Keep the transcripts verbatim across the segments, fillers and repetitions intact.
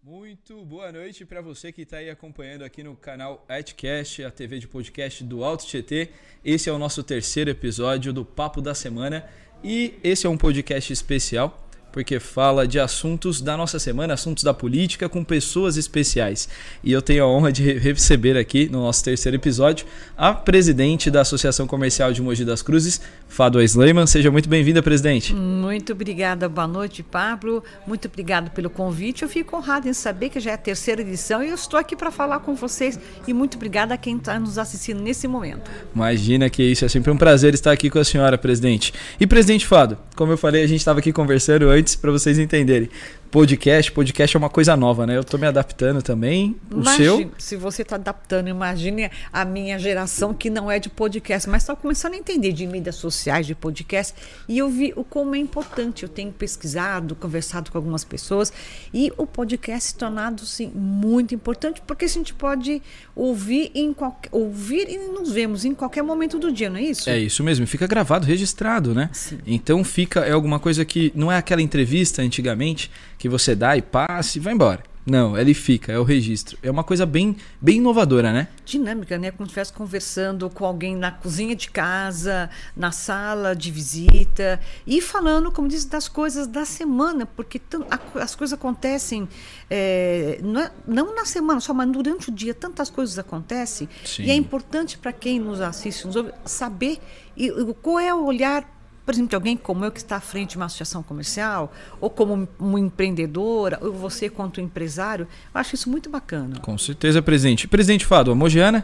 Muito boa noite para você que está aí acompanhando aqui no canal Atcast, a T V de podcast do Alto Tietê. Esse é o nosso terceiro episódio do Papo da Semana e esse é um podcast especial porque fala de assuntos da nossa semana, assuntos da política com pessoas especiais. E eu tenho a honra de receber aqui no nosso terceiro episódio a presidente da Associação Comercial de Mogi das Cruzes, Fádua Sleiman. Seja muito bem-vinda, presidente. Muito obrigada, boa noite, Pablo. Muito obrigado pelo convite. Eu fico honrada em saber que já é a terceira edição e eu estou aqui para falar com vocês. E muito obrigada a quem está nos assistindo nesse momento. Imagina que isso, é sempre um prazer estar aqui com a senhora, presidente. E, presidente Fádua, como eu falei, a gente estava aqui conversando antes para vocês entenderem. Podcast, podcast é uma coisa nova, né? Eu tô me adaptando também. O Imagine, seu? Se você está adaptando, imagine a minha geração que não é de podcast, mas está começando a entender de mídias sociais, de podcast, e eu vi o como é importante. Eu tenho pesquisado, conversado com algumas pessoas, e o podcast se tornado sim, muito importante, porque a gente pode ouvir, em qualquer, ouvir e nos vemos em qualquer momento do dia, não é isso? É isso mesmo, fica gravado, registrado, né? Sim. Então fica, é alguma coisa que não é aquela entrevista antigamente que você dá e passa e vai embora. Não, ele fica, é o registro. É uma coisa bem, bem inovadora, né? Dinâmica, né? Como se estivesse conversando com alguém na cozinha de casa, na sala de visita e falando, como diz, das coisas da semana, porque as coisas acontecem é, não na semana só, mas durante o dia tantas coisas acontecem. Sim. E é importante para quem nos assiste, nos ouve, saber e, qual é o olhar, por exemplo, de alguém como eu que está à frente de uma associação comercial, ou como uma empreendedora, ou você quanto empresário. Eu acho isso muito bacana. Com certeza, presidente. Presidente Fádua, mogiana?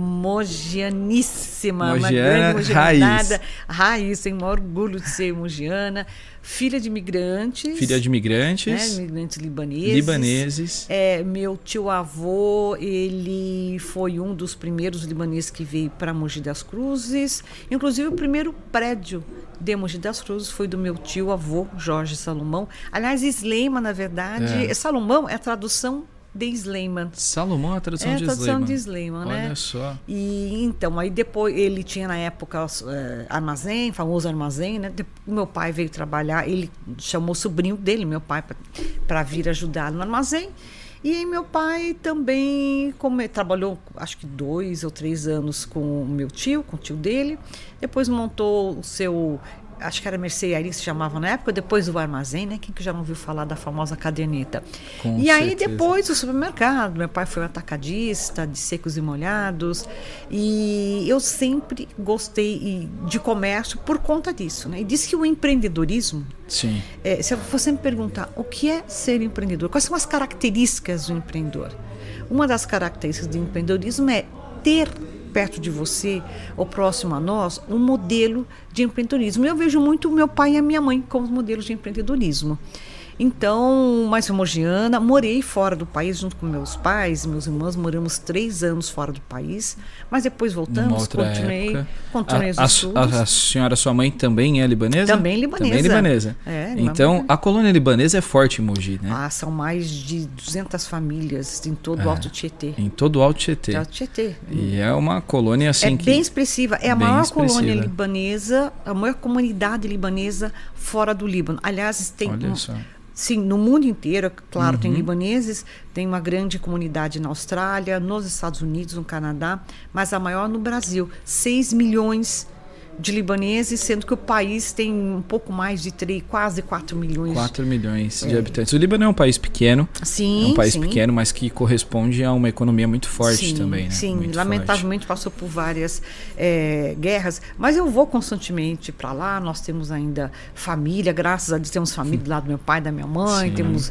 Mogianíssima. Mogiana, uma grande mogianada. raiz. Raiz, tenho o maior orgulho de ser mogiana. Filha de imigrantes. Filha de imigrantes. Né, imigrantes libaneses. Libaneses. É, meu tio-avô, ele foi um dos primeiros libaneses que veio para Mogi das Cruzes. Inclusive, o primeiro prédio de Mogi das Cruzes foi do meu tio-avô, Jorge Salomão. Aliás, Sleiman, na verdade, é. Salomão é a tradução de Sleiman. Salomão é a tradução é a de tradução Sleiman. de Sleiman, né? Olha só. E então, aí depois ele tinha na época é, armazém, famoso armazém, né? Meu pai veio trabalhar, ele chamou o sobrinho dele, meu pai, para vir ajudar no armazém. E aí meu pai também como, trabalhou, acho que dois ou três anos com o meu tio, com o tio dele. Depois montou o seu, acho que era mercearia que se chamava na época, depois o armazém, né? Quem que já não ouviu falar da famosa caderneta? Com e certeza. Aí depois o supermercado, meu pai foi um atacadista de secos e molhados, e eu sempre gostei de comércio por conta disso, né? E diz que o empreendedorismo, sim. É, se você me perguntar o que é ser empreendedor, quais são as características do empreendedor? Uma das características do empreendedorismo é ter perto de você, ou próximo a nós, um modelo de empreendedorismo. Eu vejo muito o meu pai e a minha mãe como modelos de empreendedorismo. Então, mais mogiana, morei fora do país junto com meus pais, meus irmãos, moramos três anos fora do país, mas depois voltamos, continuei, continuei os a, estudos. A, a senhora, sua mãe também é libanesa? Também libanesa. Também libanesa. É, então, libanesa. A colônia libanesa é forte em Mogi, né? Ah, são mais de duzentas famílias em todo é, o Alto Tietê. Em todo o Alto Tietê. Alto Tietê. E é uma colônia assim é que... bem expressiva. É a bem maior expressiva. colônia libanesa, a maior comunidade libanesa fora do Líbano. Aliás, tem... Olha um, só. Sim, no mundo inteiro, claro, uhum. tem libaneses, tem uma grande comunidade na Austrália, nos Estados Unidos, no Canadá, mas a maior no Brasil, seis milhões de libaneses, sendo que o país tem um pouco mais de três, quase quatro milhões. quatro milhões é. de habitantes. O Líbano é um país pequeno, sim, é um país sim. pequeno, mas que corresponde a uma economia muito forte sim, também. Né? Sim, muito lamentavelmente forte. passou por várias é, guerras, mas eu vou constantemente para lá, nós temos ainda família, graças a Deus temos família do lado do meu pai, da minha mãe, sim. temos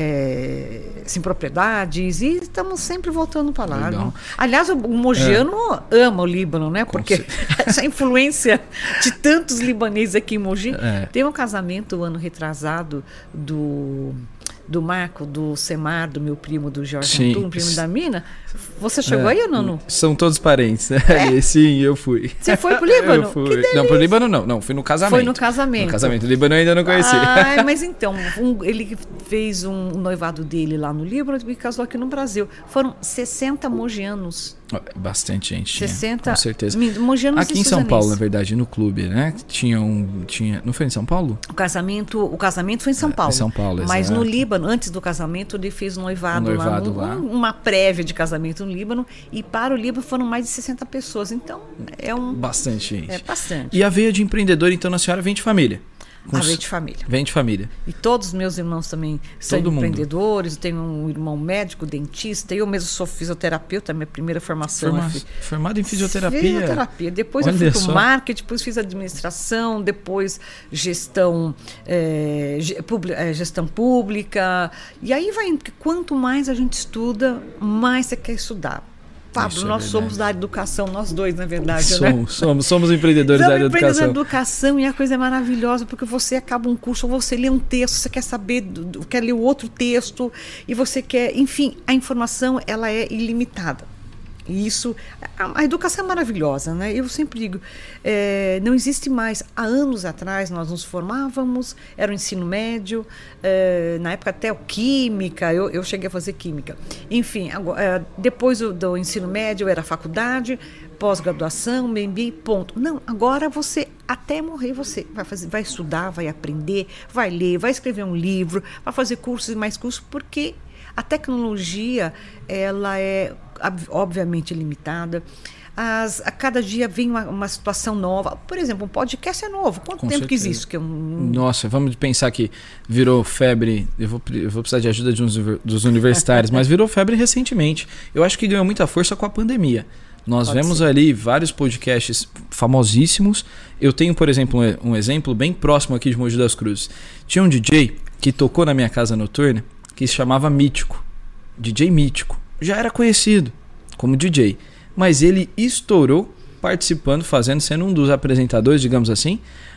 é, sim, propriedades e estamos sempre voltando para lá. Não? Aliás, o, o mogiano é. ama o Líbano, né? Porque essa influência de tantos libaneses aqui em Mogi. É. Teve um casamento ano retrasado do, do Marco, do Semar, do meu primo, do Jorge Antônio, primo da Mina. Você chegou é. aí ou não, não? São todos parentes. É? Sim, eu fui. Você foi pro Líbano? Eu fui. Não, pro Líbano não. Não, fui no casamento. Foi no casamento. No casamento. O Líbano eu ainda não conheci. Ah, mas então, um, ele fez um noivado dele lá no Líbano e casou aqui no Brasil. Foram sessenta mogianos. Bastante gente. sessenta, com certeza. Mogianos aqui em São Paulo, na verdade, no clube, né? Tinha um. Tinha, não foi em São Paulo? O casamento, o casamento foi em São Paulo. É, em São Paulo, mas exato. no Líbano, Líbano, antes do casamento, ele fez um noivado, um noivado lá, lá. Um, uma prévia de casamento no Líbano, e para o Líbano foram mais de sessenta pessoas. Então, é um... Bastante gente. É bastante. E a veia de empreendedor, então, na senhora vem de família? Com a veia de família. Vem de família. E todos os meus irmãos também são Todo empreendedores. Eu tenho um irmão médico, dentista. Eu mesmo sou fisioterapeuta, minha primeira formação. Forma... é fi... Formado em fisioterapia? Fisioterapia. Depois Olha eu fui para o marketing, depois fiz administração, depois gestão, é, gestão pública. E aí vai, porque quanto mais a gente estuda, mais você quer estudar. Pablo, nós é somos da área de educação, nós dois, na verdade. Somos, né? somos, somos empreendedores da área de educação. Somos empreendedores da educação e a coisa é maravilhosa, porque você acaba um curso, ou você lê um texto, você quer saber, quer ler outro texto, e você quer... Enfim, a informação, ela é ilimitada. E isso... A, a educação é maravilhosa, né? Eu sempre digo, é, não existe mais. Há anos atrás, nós nos formávamos, era o ensino médio, é, na época até o química, eu, eu cheguei a fazer química. Enfim, agora, é, depois do, do ensino médio era faculdade, pós-graduação, M B A, ponto. Não, agora você, até morrer, você vai, fazer, vai estudar, vai aprender, vai ler, vai escrever um livro, vai fazer cursos e mais cursos, porque a tecnologia, ela é obviamente limitada. As, a cada dia vem uma, uma situação nova. Por exemplo, um podcast é novo. Quanto Com tempo certeza. que existe? Que é um... Nossa, vamos pensar que virou febre. Eu vou, eu vou precisar de ajuda de uns, dos universitários, mas virou febre recentemente. Eu acho que ganhou muita força com a pandemia. Nós Pode vemos ser. ali vários podcasts famosíssimos. Eu tenho, por exemplo, um, um exemplo bem próximo aqui de Mogi das Cruzes. Tinha um D J que tocou na minha casa noturna que se chamava Mítico. D J Mítico. Já era conhecido como D J, mas ele estourou participando, fazendo, sendo um dos apresentadores, digamos assim,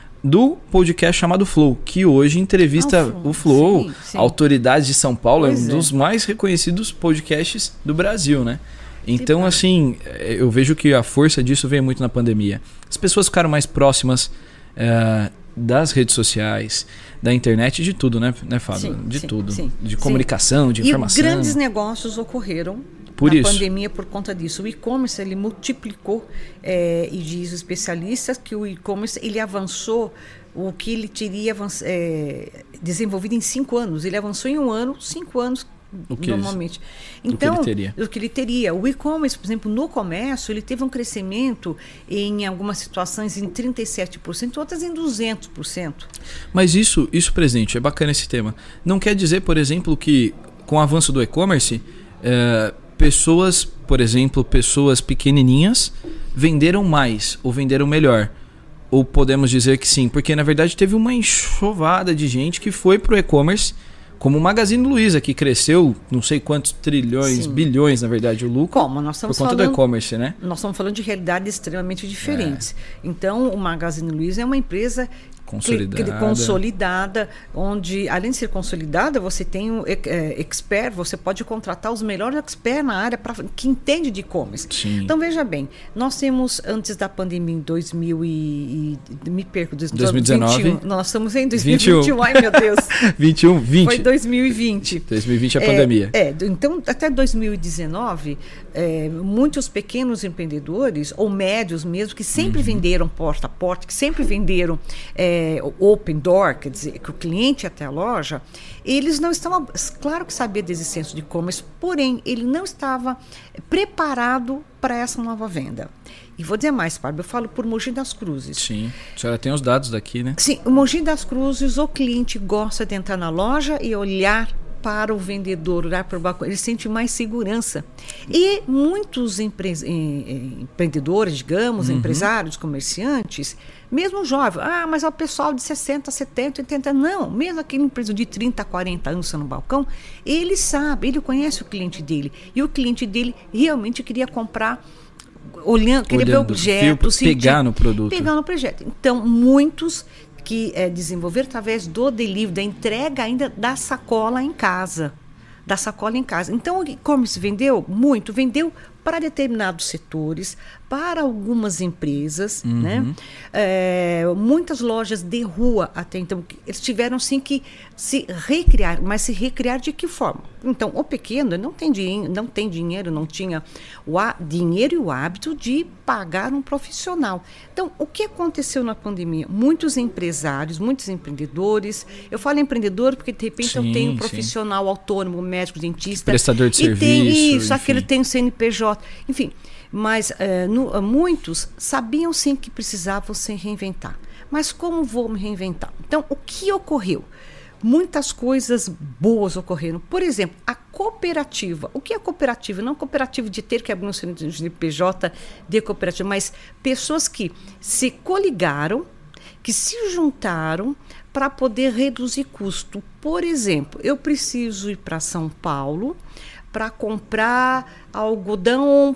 do podcast chamado Flow, que hoje entrevista ah, o Flow, o Flow sim, sim. autoridades de São Paulo, pois é um dos é. mais reconhecidos podcasts do Brasil, né? Então, que assim, eu vejo que a força disso veio muito na pandemia. As pessoas ficaram mais próximas uh, das redes sociais, da internet, de tudo, né, né Fábio? Sim, de sim, tudo. Sim, de comunicação, sim. de informação. E grandes negócios ocorreram por na isso. pandemia por conta disso. O e-commerce, ele multiplicou, é, e diz os especialistas que o e-commerce, ele avançou o que ele teria é, desenvolvido em cinco anos. Ele avançou em um ano, cinco anos o que normalmente. Eles, então, o que ele teria. o que ele teria. O e-commerce, por exemplo, no comércio, ele teve um crescimento em algumas situações em trinta e sete por cento, outras em duzentos por cento. Mas isso, isso, presidente, é bacana esse tema. Não quer dizer, por exemplo, que com o avanço do e-commerce, é, pessoas, por exemplo, pessoas pequenininhas venderam mais ou venderam melhor. Ou podemos dizer que sim, porque na verdade teve uma enxovada de gente que foi para o e-commerce, como o Magazine Luiza, que cresceu não sei quantos trilhões, sim. bilhões, na verdade, o lucro. Como? Nós estamos por conta falando, do e-commerce, né? Nós estamos falando de realidades extremamente diferentes. É. Então, o Magazine Luiza é uma empresa consolidada. consolidada, onde, além de ser consolidada, você tem um é, expert, você pode contratar os melhores experts na área pra, que entende de e-commerce. Então, veja bem, nós temos, antes da pandemia, em dois mil e... me perco, dois mil e dezenove. vinte e um, nós estamos em dois mil e vinte e um, vinte e um. Ai, meu Deus. vinte e um, vinte. Foi dois mil e vinte. dois mil e vinte é a pandemia. É, é, então, até dois mil e dezenove, é, muitos pequenos empreendedores, ou médios mesmo, que sempre uhum. venderam porta a porta, que sempre venderam é, open door, quer dizer, que o cliente ia até a loja, eles não estavam, claro que sabia da existência de e-commerce, porém, ele não estava preparado para essa nova venda. E vou dizer mais, Fábio, eu falo por Mogi das Cruzes. Sim, a senhora tem os dados daqui, né? Sim, o Mogi das Cruzes, o cliente gosta de entrar na loja e olhar para o vendedor, olhar para o balcão, ele sente mais segurança. E muitos empre... empreendedores, digamos, uhum. empresários, comerciantes, mesmo jovens, ah, mas é o pessoal de sessenta, setenta, oitenta, não, mesmo aquele empresário de trinta, quarenta anos no balcão, ele sabe, ele conhece o cliente dele. E o cliente dele realmente queria comprar, olhando, queria ver objetos, pegar no produto. Pegar no projeto. Então, muitos que é, desenvolver através do delivery, da entrega ainda da sacola em casa. Da sacola em casa. Então, o e-commerce vendeu muito, vendeu para determinados setores, para algumas empresas, Uhum. né? É, muitas lojas de rua até então, eles tiveram sim que se recriar, mas se recriar de que forma? Então, o pequeno não tem, dinhe- não tem dinheiro, não tinha o há- dinheiro e o hábito de pagar um profissional. Então, o que aconteceu na pandemia? Muitos empresários, muitos empreendedores, eu falo empreendedor porque de repente Sim, eu tenho um sim. profissional autônomo, médico, dentista. Prestador de e serviço, tem isso, enfim. aquele tem o C N P J, enfim. Mas eh, no- muitos sabiam sim que precisavam se reinventar. Mas como vou me reinventar? Então, o que ocorreu? Muitas coisas boas ocorreram. Por exemplo, a cooperativa. O que é cooperativa? Não cooperativa de ter que abrir um C N P J de cooperativa, mas pessoas que se coligaram, que se juntaram para poder reduzir custo. Por exemplo, eu preciso ir para São Paulo para comprar algodão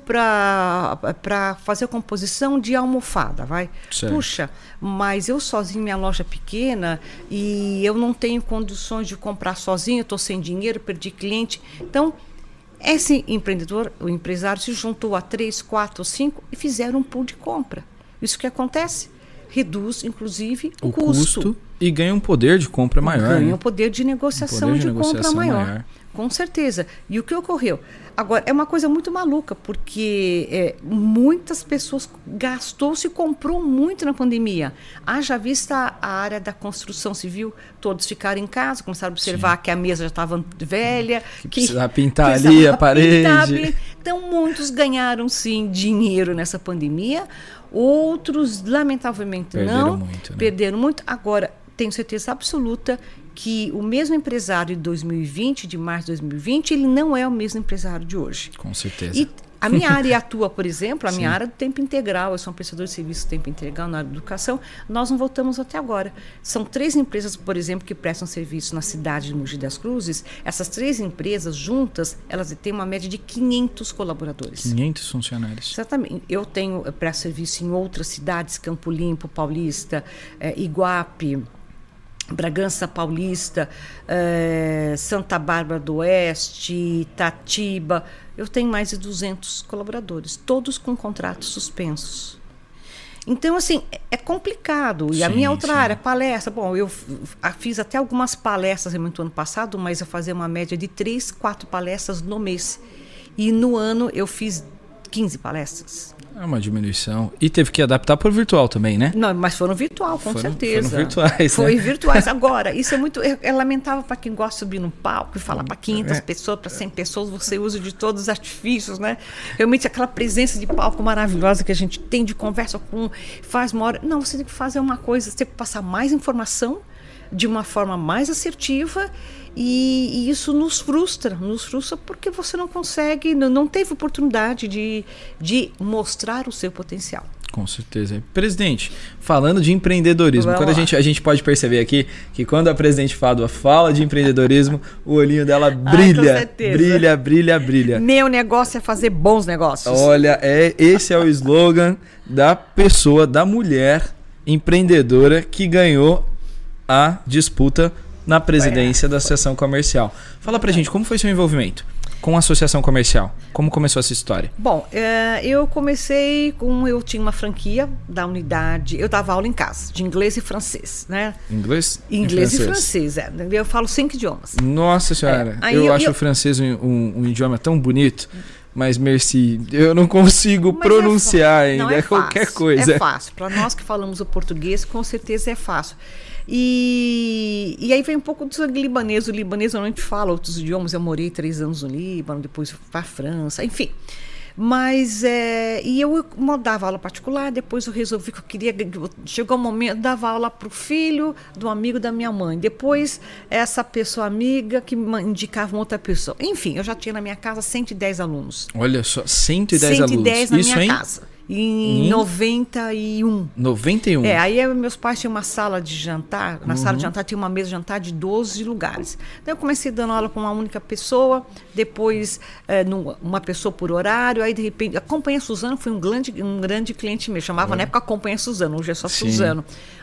para fazer a composição de almofada, vai? Certo. Puxa, mas eu sozinho, minha loja pequena, e eu não tenho condições de comprar sozinho, eu estou sem dinheiro, perdi cliente. Então, esse empreendedor, o empresário, se juntou a três, quatro, cinco e fizeram um pool de compra. Isso que acontece? Reduz, inclusive, o, O custo. custo e ganha um poder de compra maior. Ganha né? um poder de negociação Um poder de de, compra negociação maior. maior. Com certeza. E o que ocorreu? Agora, é uma coisa muito maluca, porque é, muitas pessoas gastou-se e comprou muito na pandemia. Haja vista a área da construção civil, todos ficaram em casa, começaram a observar Sim. que a mesa já estava velha. Que, que precisava pintar ali a parede. Pintar, então, muitos ganharam, sim, dinheiro nessa pandemia. Outros, lamentavelmente, perderam não. Muito, né? Perderam muito. Agora, tenho certeza absoluta que o mesmo empresário de dois mil e vinte, de março de dois mil e vinte, ele não é o mesmo empresário de hoje. Com certeza. E a minha área atua, por exemplo, a Sim. minha área do tempo integral, eu sou um prestador de serviço de tempo integral na área de educação, nós não voltamos até agora. São três empresas, por exemplo, que prestam serviço na cidade de Mogi das Cruzes. Essas três empresas juntas, elas têm uma média de quinhentos colaboradores. quinhentos funcionários. Exatamente. Eu tenho eu presto serviço em outras cidades, Campo Limpo, Paulista, eh, Iguape, Bragança Paulista, eh, Santa Bárbara do Oeste, Itatiba. Eu tenho mais de duzentos colaboradores, todos com contratos suspensos. Então, assim, é complicado. E sim, a minha outra sim. área, palestra. Bom, eu fiz até algumas palestras no ano passado, mas eu fazia uma média de três, quatro palestras no mês. E no ano eu fiz quinze palestras. É uma diminuição. E teve que adaptar para o virtual também, né? Não, mas foram virtual, com foram, certeza. Foram virtuais, Foi né? virtuais. Agora, isso é muito... É, é lamentável para quem gosta de subir no palco e falar para quinhentas é. pessoas, para cem pessoas, você usa de todos os artifícios, né? Realmente aquela presença de palco maravilhosa que a gente tem de conversa com... Faz uma hora... Não, você tem que fazer uma coisa, você tem que passar mais informação de uma forma mais assertiva. E, e isso nos frustra, nos frustra porque você não consegue, não, não teve oportunidade de, de mostrar o seu potencial. Com certeza. Presidente, falando de empreendedorismo, quando a gente, a gente pode perceber aqui que quando a presidente Fádua fala de empreendedorismo, o olhinho dela brilha, ah, brilha, brilha, brilha. Meu negócio é fazer bons negócios. Olha, é, esse é o slogan da pessoa, da mulher empreendedora que ganhou a disputa na presidência é. da Associação Comercial. Fala pra gente, como foi seu envolvimento com a Associação Comercial? Como começou essa história? Bom, é, eu comecei com... Eu tinha uma franquia da unidade... Eu dava aula em casa, de inglês e francês, né? Inglês? Inglês e francês, e francês é. Eu falo cinco idiomas. Nossa Senhora, é. eu, eu acho eu... o francês um, um, um idioma tão bonito... Mas, merci, eu não consigo Mas pronunciar é ainda, não, é qualquer fácil, coisa. É fácil. Para nós que falamos o português, com certeza é fácil. E, e aí vem um pouco do sangue libanês. O libanês normalmente fala outros idiomas. Eu morei três anos no Líbano, depois fui para a França, enfim. Mas, é, e eu dava aula particular, depois eu resolvi que eu queria... Chegou um momento, dava aula para o filho do amigo da minha mãe. Depois, essa pessoa amiga que indicava uma outra pessoa. Enfim, eu já tinha na minha casa cento e dez alunos. Olha só, cento e dez alunos. cento e dez na Isso, minha hein? casa. Em, em noventa e um. noventa e um? É, aí meus pais tinham uma sala de jantar. Na uhum. sala de jantar tinha uma mesa de jantar de doze lugares. Então eu comecei dando aula com uma única pessoa, depois é, uma pessoa por horário, aí de repente... A Companhia Suzano foi um grande, um grande cliente meu. Chamava é. na época a Companhia Suzano, hoje é só Sim. Suzano.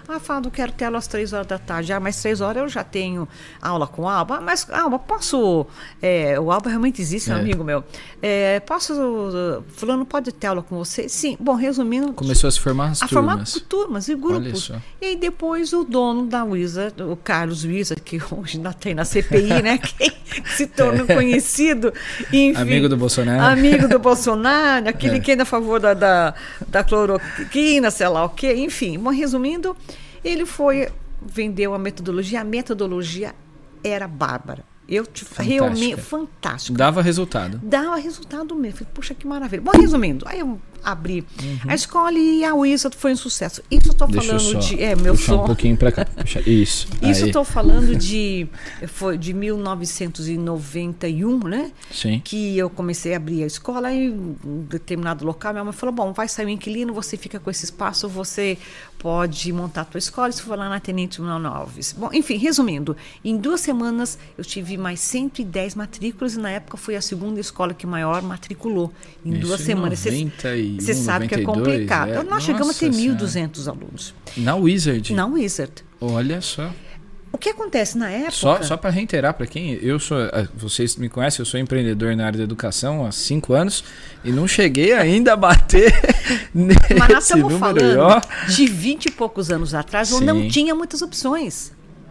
Ah, Fado, quero ter aula às três horas da tarde. Ah, mas três horas eu já tenho aula com o Alba. Ah, mas, Alba, posso... É, o Alba realmente existe, é um amigo meu. É, posso... Fulano pode ter aula com você? Sim. Bom, resumindo... Começou a se formar as a turmas. formar turmas e grupos. E aí depois o dono da Wizard, o Carlos Wizard, que hoje ainda tem na C P I, né? Que se tornou conhecido. Enfim, amigo do Bolsonaro. Amigo do Bolsonaro, aquele é. que é a favor da, da, da cloroquina, sei lá o quê. Enfim, bom, resumindo, ele foi, vendeu a metodologia. A metodologia era bárbara. Eu te realmente fantástico. Dava resultado. Dava resultado mesmo. Falei, puxa, que maravilha. Bom, resumindo, aí eu abri uhum. a escola e a Wizard foi um sucesso. Isso eu estou falando eu de. É, meu som. um pouquinho para cá. Puxa, isso. Isso eu estou falando de. Foi de mil novecentos e noventa e um, né? Sim. Que eu comecei a abrir a escola e em um determinado local, minha mãe falou: bom, vai sair um inquilino, você fica com esse espaço, você pode montar a tua escola. Isso foi lá na Tenente Manuel Alves. Bom, enfim, resumindo, em duas semanas eu tive mais cento e dez matrículas e na época foi a segunda escola que maior matriculou. Em Isso duas semanas. noventa e um, Você sabe que é complicado. É. Nós Nossa chegamos a ter mil e duzentos alunos. Na Wizard? Na Wizard. Olha só. O que acontece na época... Só, só para reiterar para quem... eu sou, vocês me conhecem, eu sou empreendedor na área da educação há cinco anos e não cheguei ainda a bater nesse Mas nós estamos número. falando Ó. de vinte e poucos anos atrás, onde não tinha muitas opções.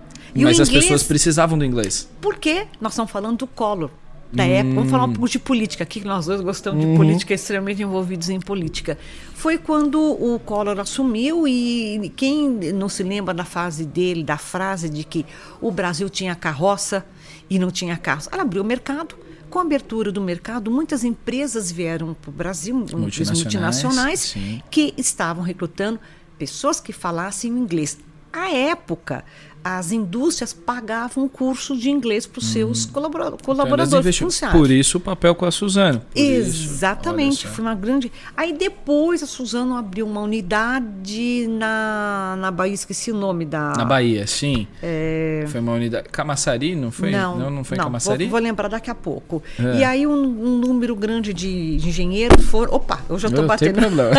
E Mas as inglês, pessoas precisavam do inglês. Por quê? Nós estamos falando do Collor. Da época, vamos falar um pouco de política aqui, que nós dois gostamos uhum. de política, extremamente envolvidos em política. Foi quando o Collor assumiu e quem não se lembra da fase dele, da frase de que o Brasil tinha carroça e não tinha carros. Ela abriu o mercado. Com a abertura do mercado, muitas empresas vieram para o Brasil, multinacionais, multinacionais que estavam recrutando pessoas que falassem inglês. À época, as indústrias pagavam um curso de inglês para os seus hum. colabora- colaboradores, então, funcionários. Por isso o papel com a Suzano. Exatamente, foi uma grande... Aí depois a Suzano abriu uma unidade na, na Bahia, esqueci o nome da... Na Bahia, sim. É... Foi uma unidade... Camaçari, não foi? Não, não, não foi não, Camaçari? Vou, vou lembrar daqui a pouco. É. E aí um, um número grande de engenheiros foram... Opa, eu já estou batendo... Tem problema.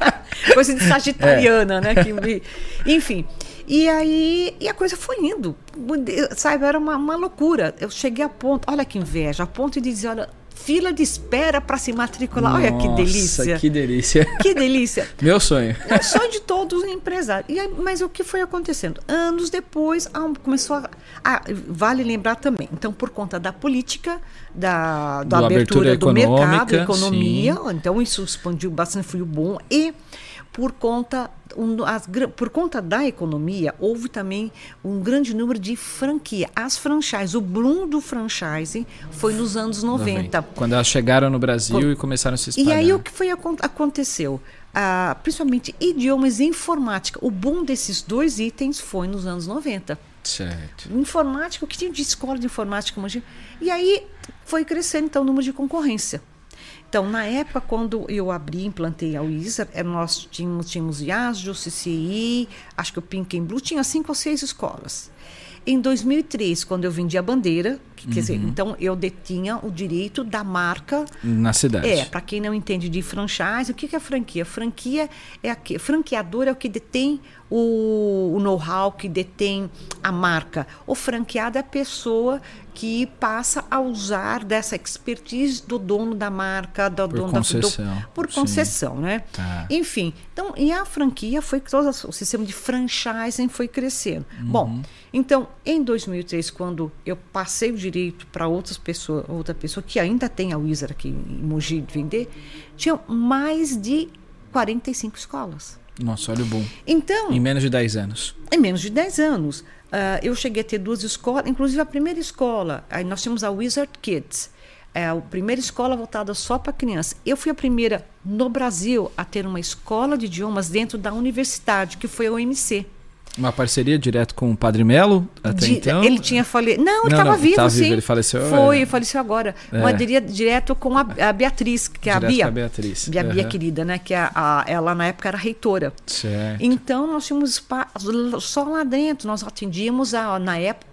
Coisa de sagitariana, é. né? Que me... Enfim... E aí, e a coisa foi indo, sabe, era uma, uma loucura. Eu cheguei a ponto, olha que inveja, a ponto de dizer, olha, fila de espera para se matricular, Nossa, olha que delícia. que delícia. Que delícia. Meu sonho. É o sonho de todos os empresários. E aí, mas o que foi acontecendo? Anos depois, começou a, a... Vale lembrar também, então, por conta da política, da, da do abertura, abertura do mercado, economia, sim. então isso expandiu bastante, foi bom. E por conta... Um, as, por conta da economia, houve também um grande número de franquia. As franchises, o boom do franchising foi nos anos noventa. Quando elas chegaram no Brasil Com... e começaram a se espalhar. E aí o que foi, aconteceu? Ah, principalmente idiomas e informática. O boom desses dois itens foi nos anos noventa. Certo. Informática, o que tinha de escola de informática? E aí foi crescendo então o número de concorrência. Então, na época, quando eu abri, implantei a Wizard, nós tínhamos, tínhamos IASJO, C C I, acho que o Pink and Blue, tinha cinco ou seis escolas. Em dois mil e três, quando eu vendi a bandeira, que, uhum. quer dizer, então eu detinha o direito da marca... Na cidade. É, para quem não entende de franchise, o que, que é franquia? Franquia é a que, franqueador é o que detém o, o know-how, que detém a marca. O franqueado é a pessoa que passa a usar dessa expertise do dono da marca, do por dono concessão. Da, do, por concessão, sim. né? Tá. Enfim, então, e a franquia foi, todo o sistema de franchising foi crescendo. Uhum. Bom, então, em dois mil e três, quando eu passei o direito para outras pessoas, outra pessoa que ainda tem a Wizard aqui em Mogi de vender, tinha mais de quarenta e cinco escolas. Nossa, olha o boom. Então, em menos de dez anos. Em menos de dez anos. Uh, eu cheguei a ter duas escolas, inclusive a primeira escola, aí nós tínhamos a Wizard Kids, é a primeira escola voltada só para criança. Eu fui a primeira no Brasil a ter uma escola de idiomas dentro da universidade, que foi a U M C. Uma parceria direto com o Padre Melo, até de, então? Ele tinha falecido. Não, ele estava vivo, tá sim. Vivo, ele faleceu? Foi, é. ele faleceu agora. É. Uma diria, direto com a, a Beatriz, que é direto a Bia. Com a Beatriz. A Bia uhum. querida, né? Que a, a, ela na época era reitora. Certo. Então nós tínhamos espaço só lá dentro. Nós atendíamos, a, na época,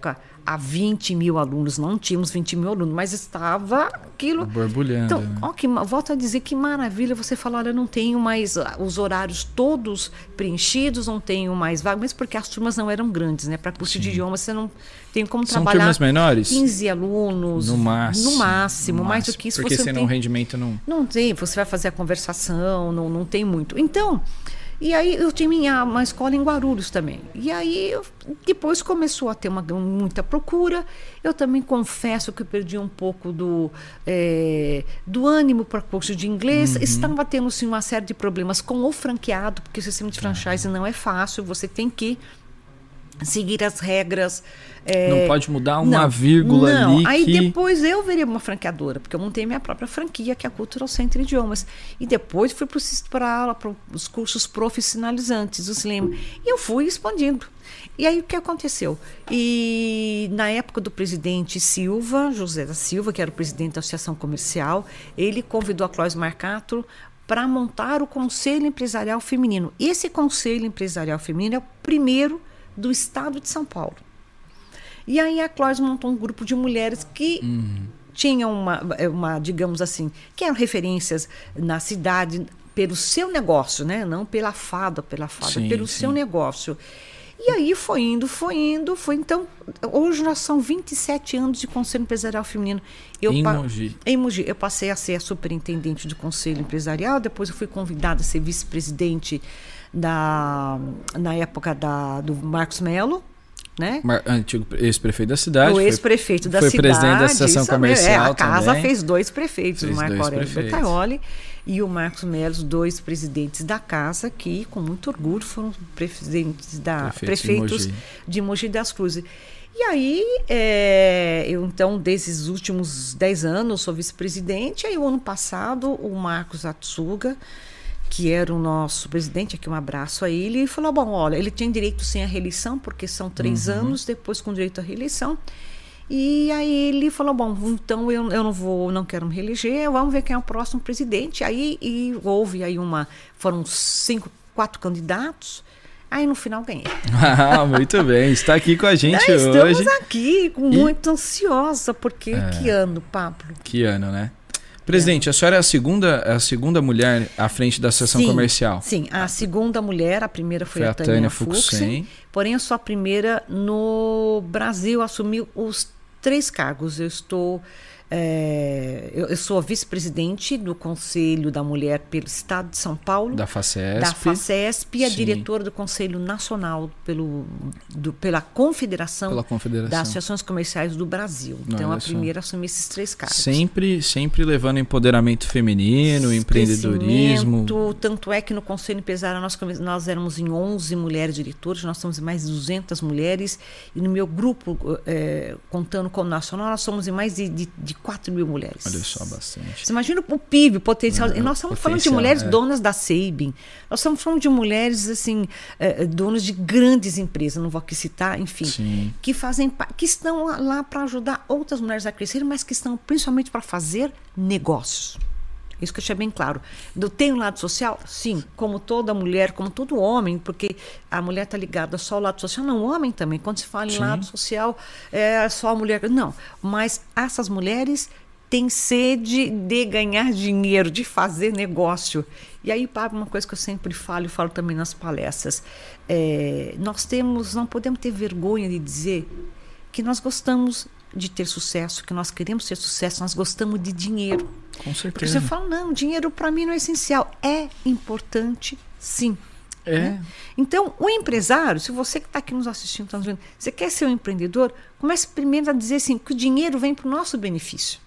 a vinte mil alunos. Não tínhamos vinte mil alunos, mas estava aquilo... Borbulhando. Então, né? ó, que, volto a dizer que maravilha você falar, olha, não tenho mais os horários todos preenchidos, não tenho mais vaga, mas porque as turmas não eram grandes, né? Para curso Sim. de idioma você não tem como São trabalhar... São turmas menores? quinze alunos. No máximo. No máximo, no mais máximo. do que isso. Porque você senão tem, o rendimento não... Não tem, você vai fazer a conversação, não, não tem muito. Então... E aí eu tinha uma escola em Guarulhos também. E aí eu, depois começou a ter uma, muita procura. Eu também confesso que eu perdi um pouco do, é, do ânimo para curso de inglês. Uhum. Estava tendo sim, uma série de problemas com o franqueado, porque o sistema de franchise uhum. não é fácil. Você tem que seguir as regras. É, não pode mudar uma não, vírgula não. ali. Aí que... depois eu virei uma franqueadora, porque eu montei minha própria franquia, que é a Cultural Center Idiomas. E depois fui para os cursos profissionalizantes, os Slim. E eu fui expandindo. E aí o que aconteceu? E na época do presidente Silva, José da Silva, que era o presidente da Associação Comercial, ele convidou a Clois Marcato para montar o Conselho Empresarial Feminino. Esse Conselho Empresarial Feminino é o primeiro do estado de São Paulo. E aí a Clois montou um grupo de mulheres que uhum. tinham uma, uma, digamos assim, que eram referências na cidade pelo seu negócio, né? Não pela fada, pela fada, sim, pelo sim. seu negócio. E aí foi indo, foi indo, foi então... Hoje nós são vinte e sete anos de Conselho Empresarial Feminino. Eu em pa- Mogi. Em Mogi. Eu passei a ser a superintendente do Conselho Empresarial, depois eu fui convidada a ser vice-presidente da, na época da, do Marcos Melo, né? Mar, antigo ex-prefeito da cidade. O ex-prefeito da foi cidade. Foi presidente da Associação Comercial é, a casa também. fez dois prefeitos, fez o Marco dois Aurélio prefeitos. Bertaioli e o Marcos Melo, os dois presidentes da casa, que com muito orgulho foram presidentes da, prefeitos, prefeitos de Mogi. de Mogi das Cruzes. E aí, é, eu então, desses últimos dez anos, sou vice-presidente. Aí, o ano passado, o Marcos Atsuga, que era o nosso presidente, aqui um abraço a ele, e falou, bom, olha, ele tem direito sim à reeleição, porque são três uhum. anos, depois com direito à reeleição. E aí ele falou, bom, então eu, eu não vou, não quero me reeleger, vamos ver quem é o próximo presidente. Aí e houve aí uma, foram cinco, quatro candidatos. Aí no final ganhei. Ah, muito bem. Está aqui com a gente é, hoje. Estamos aqui, muito e... ansiosa, porque é, que ano, Pablo? Que ano, né? Presidente, é. a senhora é a segunda, a segunda mulher à frente da Associação sim, Comercial. Sim, a segunda mulher, a primeira foi, foi a, a Tânia, Tânia Fuchsen, porém eu sou a primeira no Brasil a assumir os três cargos. Eu estou... É, eu, eu sou a vice-presidente do Conselho da Mulher pelo Estado de São Paulo. Da FACESP. Da FACESP e a Sim. diretora do Conselho Nacional pelo, do, pela, Confederação pela Confederação das Associações Comerciais do Brasil. Não, então, a só. primeira a assumir esses três cargos. Sempre, sempre levando empoderamento feminino, empreendedorismo. Tanto é que no Conselho Empresarial nós, nós éramos em onze mulheres diretoras, nós somos em mais de duzentas mulheres. E no meu grupo, é, contando com o nacional, nós somos em mais de, de, de quatro mil mulheres. Olha só, bastante. Você imagina o P I B, o potencial. É, e nós estamos potencial, falando de mulheres é. donas da Sabin. Nós estamos falando de mulheres, assim, é, donas de grandes empresas, não vou aqui citar, enfim, Sim. que fazem, que estão lá para ajudar outras mulheres a crescerem, mas que estão principalmente para fazer negócios. Isso que eu achei bem claro. Tem um lado social? Sim, como toda mulher, como todo homem, porque a mulher está ligada só ao lado social, não, o homem também. Quando se fala em Sim. lado social, é só a mulher. Não, mas essas mulheres têm sede de ganhar dinheiro, de fazer negócio. E aí, Pablo, uma coisa que eu sempre falo e falo também nas palestras, é, nós temos, não podemos ter vergonha de dizer que nós gostamos de ter sucesso, que nós queremos ter sucesso, nós gostamos de dinheiro. Com certeza. Porque você fala, não, dinheiro para mim não é essencial. É importante, sim. É. Né? Então, o empresário, se você que está aqui nos assistindo, tá nos vendo, você quer ser um empreendedor, comece primeiro a dizer assim, que o dinheiro vem para o nosso benefício.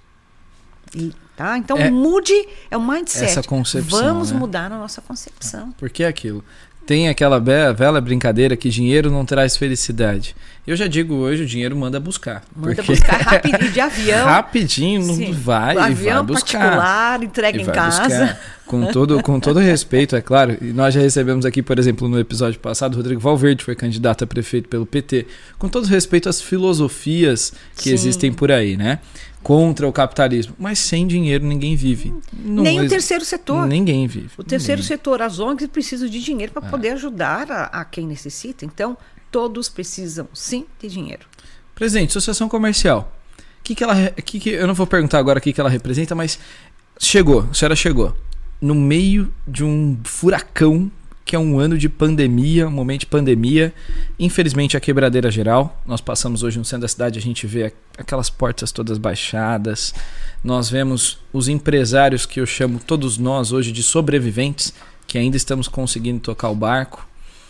E, tá? Então, é, mude, é o mindset. Essa concepção, Vamos né? mudar a nossa concepção. Porque é aquilo. Tem aquela bela brincadeira que dinheiro não traz felicidade. Eu já digo hoje, o dinheiro manda buscar. Manda porque buscar rapidinho, de avião. Rapidinho, não Sim. vai, o e avião vai buscar. particular, entrega e em vai casa. Buscar. Com todo, com todo respeito, é claro. E nós já recebemos aqui, por exemplo, no episódio passado, o Rodrigo Valverde foi candidato a prefeito pelo P T. Com todo respeito às filosofias que Sim. existem por aí, né? Contra o capitalismo. Mas sem dinheiro ninguém vive. Não Nem é... o terceiro setor. Ninguém vive. O terceiro ninguém. setor, as O N Gs precisam de dinheiro para é. poder ajudar a, a quem necessita. Então, todos precisam, sim, de dinheiro. Presidente, associação comercial. Que que ela, que que, eu não vou perguntar agora o que, que ela representa, mas chegou, a senhora chegou no meio de um furacão, que é um ano de pandemia, um momento de pandemia. Infelizmente, a quebradeira geral. Nós passamos hoje no centro da cidade, a gente vê aquelas portas todas baixadas. Nós vemos os empresários, que eu chamo todos nós hoje de sobreviventes, que ainda estamos conseguindo tocar o barco.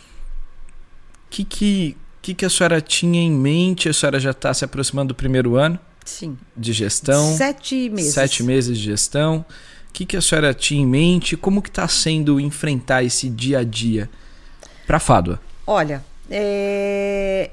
O que, que, que, que a senhora tinha em mente? A senhora já está se aproximando do primeiro ano? Sim. De gestão. Sete meses. Sete meses de gestão. O que, que a senhora tinha em mente? Como que está sendo enfrentar esse dia a dia para a Fádua? Olha, é...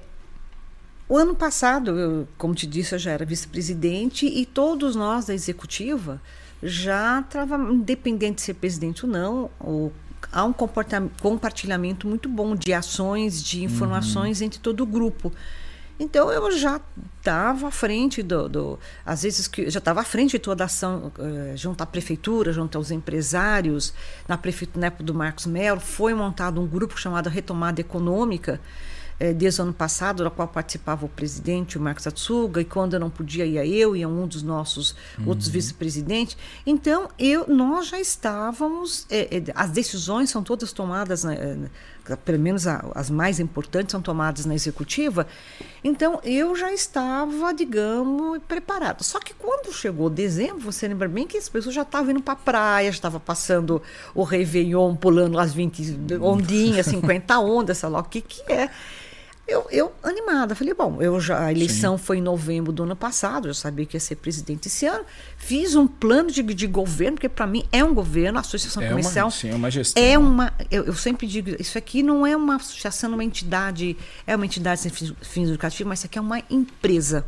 o ano passado, eu, como te disse, eu já era vice-presidente e todos nós da executiva já estávamos, independente de ser presidente ou não, ou, há um compartilhamento muito bom de ações, de informações uhum. entre todo o grupo. Então, eu já estava à frente do, do... Às vezes, que já estava à frente de toda a ação, uh, junto à prefeitura, junto aos empresários. Na prefeitura, na época do Marcos Melo, foi montado um grupo chamado Retomada Econômica, eh, desde o ano passado, da qual participava o presidente, o Marcos Atsuga, e quando eu não podia, ia eu, ia um dos nossos uhum. outros vice-presidentes. Então, eu, nós já estávamos... Eh, eh, as decisões são todas tomadas... Eh, pelo menos a, as mais importantes são tomadas na executiva, então eu já estava, digamos, preparada. Só que quando chegou dezembro, você lembra bem que as pessoas já estavam indo para a praia, já estavam passando o Réveillon, pulando as vinte ondinhas, cinquenta ondas, sei lá o que que é. Eu, eu animada, falei, bom, eu já, a eleição Sim. foi em novembro do ano passado, eu sabia que ia ser presidente esse ano, fiz um plano de, de governo, porque para mim é um governo, a associação é comercial uma, sim, é uma gestão. É uma, eu, eu sempre digo, isso aqui não é uma associação, uma entidade, é uma entidade sem fins, fins lucrativos, mas isso aqui é uma empresa.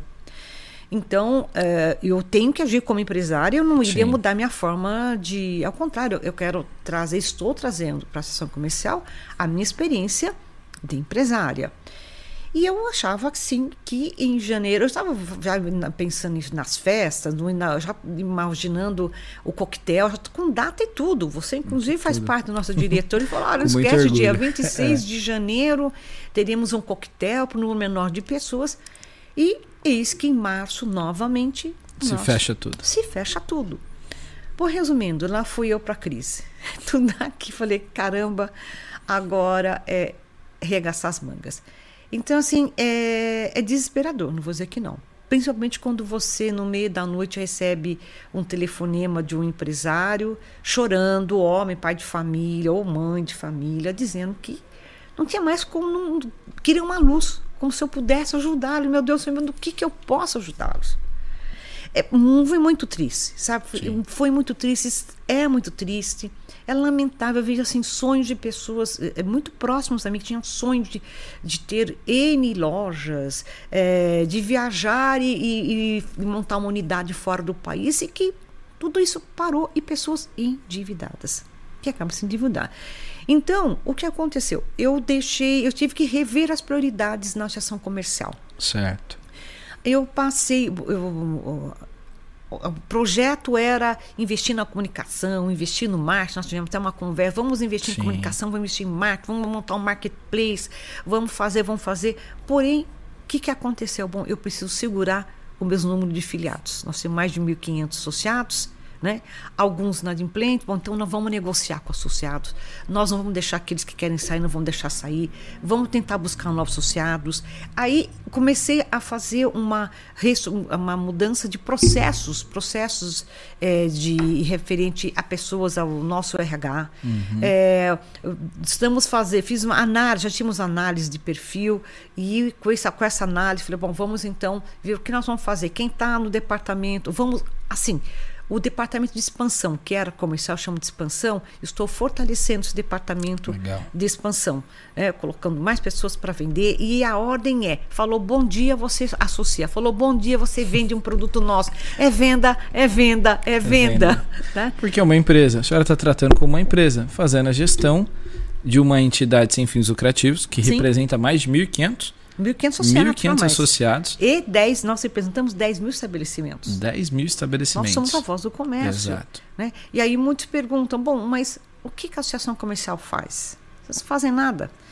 Então, uh, eu tenho que agir como empresária, eu não iria Sim. mudar minha forma de... Ao contrário, eu quero trazer, estou trazendo para a associação comercial a minha experiência de empresária. E eu achava sim que em janeiro, eu estava já pensando nas festas, no, já imaginando o coquetel, já com data e tudo. Você, inclusive, tudo. faz parte do nosso diretor e falou: olha, não esquece, dia vinte e seis é. de janeiro teríamos um coquetel para um número menor de pessoas. E eis que em março, novamente, se nós, fecha tudo. Se fecha tudo. Por resumindo, lá fui eu para a crise. Tudo aqui, falei: caramba, agora é arregaçar as mangas. Então, assim, é, é desesperador, não vou dizer que não. Principalmente quando você, no meio da noite, recebe um telefonema de um empresário chorando, homem, pai de família ou mãe de família, dizendo que não tinha mais como, não, queria uma luz, como se eu pudesse ajudá-los. Meu Deus, do que, que eu posso ajudá-los? É, foi muito triste, sabe? Foi, foi muito triste, é muito triste. É lamentável, eu vejo assim, sonhos de pessoas é, muito próximas a mim, que tinham sonhos de, de ter N lojas, é, de viajar e, e, e montar uma unidade fora do país, e que tudo isso parou, e pessoas endividadas, que acabam se endividando. Então, o que aconteceu? Eu deixei, eu tive que rever as prioridades na associação comercial. Certo. Eu passei... Eu, o projeto era investir na comunicação, investir no marketing. Nós tivemos até uma conversa: vamos investir Sim. em comunicação, vamos investir em marketing, vamos montar um marketplace, vamos fazer, vamos fazer. Porém, o que, que aconteceu? Bom, eu preciso segurar o meu número de filiados. Nós temos mais de mil e quinhentos associados, né? Alguns inadimplentes. Bom, então nós vamos negociar com associados. Nós não vamos deixar aqueles que querem sair, não vamos deixar sair. Vamos tentar buscar novos associados. Aí comecei a fazer uma, uma mudança de processos, processos é, de referente a pessoas, ao nosso R H. Uhum. É, estamos fazendo, fiz uma análise, já tínhamos análise de perfil, e com essa, com essa análise falei: bom, vamos então ver o que nós vamos fazer. Quem está no departamento, vamos assim. O departamento de expansão, que era comercial, chama de expansão, estou fortalecendo esse departamento Legal. de expansão, é, colocando mais pessoas para vender, e a ordem é: falou bom dia, você associa, falou bom dia, você vende um produto nosso. É venda, é venda, é venda. É venda. Tá? Porque é uma empresa, a senhora está tratando como uma empresa, fazendo a gestão de uma entidade sem fins lucrativos, que Sim. representa mais de mil e quinhentos mil e quinhentos associados. mil e quinhentos associados. E dez, nós representamos dez mil estabelecimentos. dez mil estabelecimentos. Nós somos a voz do comércio. Exato. Né? E aí muitos perguntam: bom, mas o que a associação comercial faz? Vocês não fazem nada.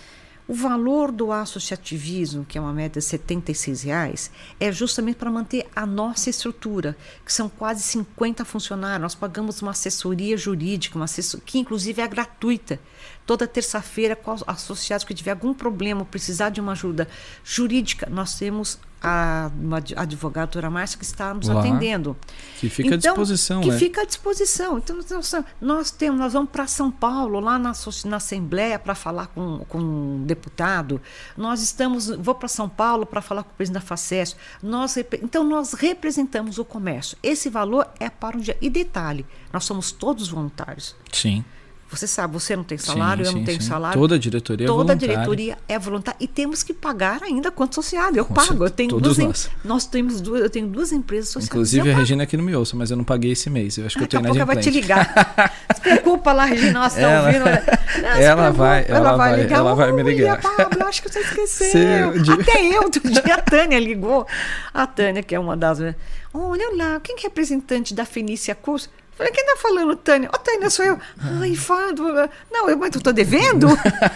O valor do associativismo, que é uma média de setenta e seis reais, é justamente para manter a nossa estrutura, que são quase cinquenta funcionários. Nós pagamos uma assessoria jurídica, uma assessor... que inclusive é gratuita. Toda terça-feira, com associados que tiver algum problema, precisar de uma ajuda jurídica, nós temos a uma advogada, a doutora Márcia, que está nos Lá, atendendo. Que fica então, à disposição, que né? fica à disposição. Então, nós, nós, temos, nós vamos para São Paulo, lá na, na Assembleia, para falar com, com um deputado. Nós estamos, vou para São Paulo para falar com o presidente da Facesp. Nós, então, nós representamos o comércio. Esse valor é para um dia. E detalhe, nós somos todos voluntários. Sim. Você sabe, você não tem salário, sim, eu não sim, tenho sim. salário. Toda a diretoria é Toda voluntária. Toda a diretoria é voluntária. E temos que pagar ainda quanto associado. Eu Com pago. certeza, Eu tenho todos duas, nós. nós temos duas, eu tenho duas empresas associadas. Inclusive, a Regina aqui não me ouça, mas eu não paguei esse mês. Eu acho que Daqui eu tô a pouco ela vai te inadimplente. ligar. Se preocupa lá, Regina, nós estamos Ela- ouvindo. Não, se ela preocupa, vai- ela vai- ligar. ela vai me Olha, ligar. Pablo, eu acho que você esqueceu. Seu dia- Até eu, outro dia, a Tânia ligou. A Tânia, que é uma das... Olha lá, quem que é representante da Fenícia Curso? Falei, quem tá falando, Tânia? Ô, oh, Tânia, sou eu. Ai, Fado. Não, eu, mas eu tô devendo?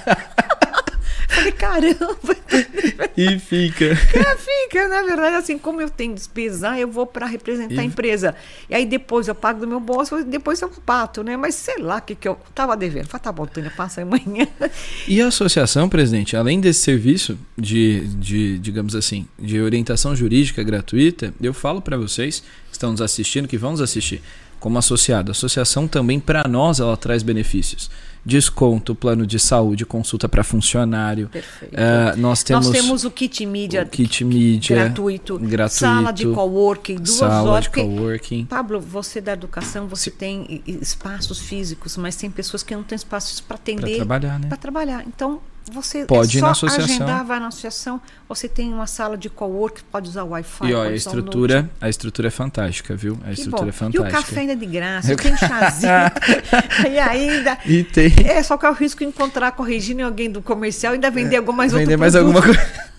Falei, caramba. E fica. É, fica, na verdade, assim, como eu tenho despesa, eu vou para representar E- a empresa. E aí depois eu pago do meu bolso, depois eu pato, né? Mas sei lá o que, que eu tava devendo. Falei, tá bom, Tânia, passa amanhã. E a associação, presidente, além desse serviço de, de digamos assim, de orientação jurídica gratuita, eu falo para vocês que estão nos assistindo, que vão nos assistir, como associado. A associação também, para nós, ela traz benefícios. Desconto, plano de saúde, consulta para funcionário. Perfeito. Uh, nós temos, Nós temos o kit mídia, o kit mídia gratuito, gratuito, sala de coworking, duas sala horas. de porque, coworking. Pablo, você da educação, você tem e- e espaços físicos, mas tem pessoas que não têm espaços para Para atender, trabalhar, né? para trabalhar. Então, você Pode é ir só na associação. agendar, vai na associação, você tem uma sala de coworking, pode usar o Wi-Fi, E ó, a pode usar o estrutura, a estrutura é fantástica, viu? A Que estrutura bom. é fantástica. E o café ainda é de graça, tem chazinho. e ainda. E tem É, só que é o risco de encontrar com a Regina e alguém do comercial e ainda vender alguma mais outro vender mais produto. alguma coisa.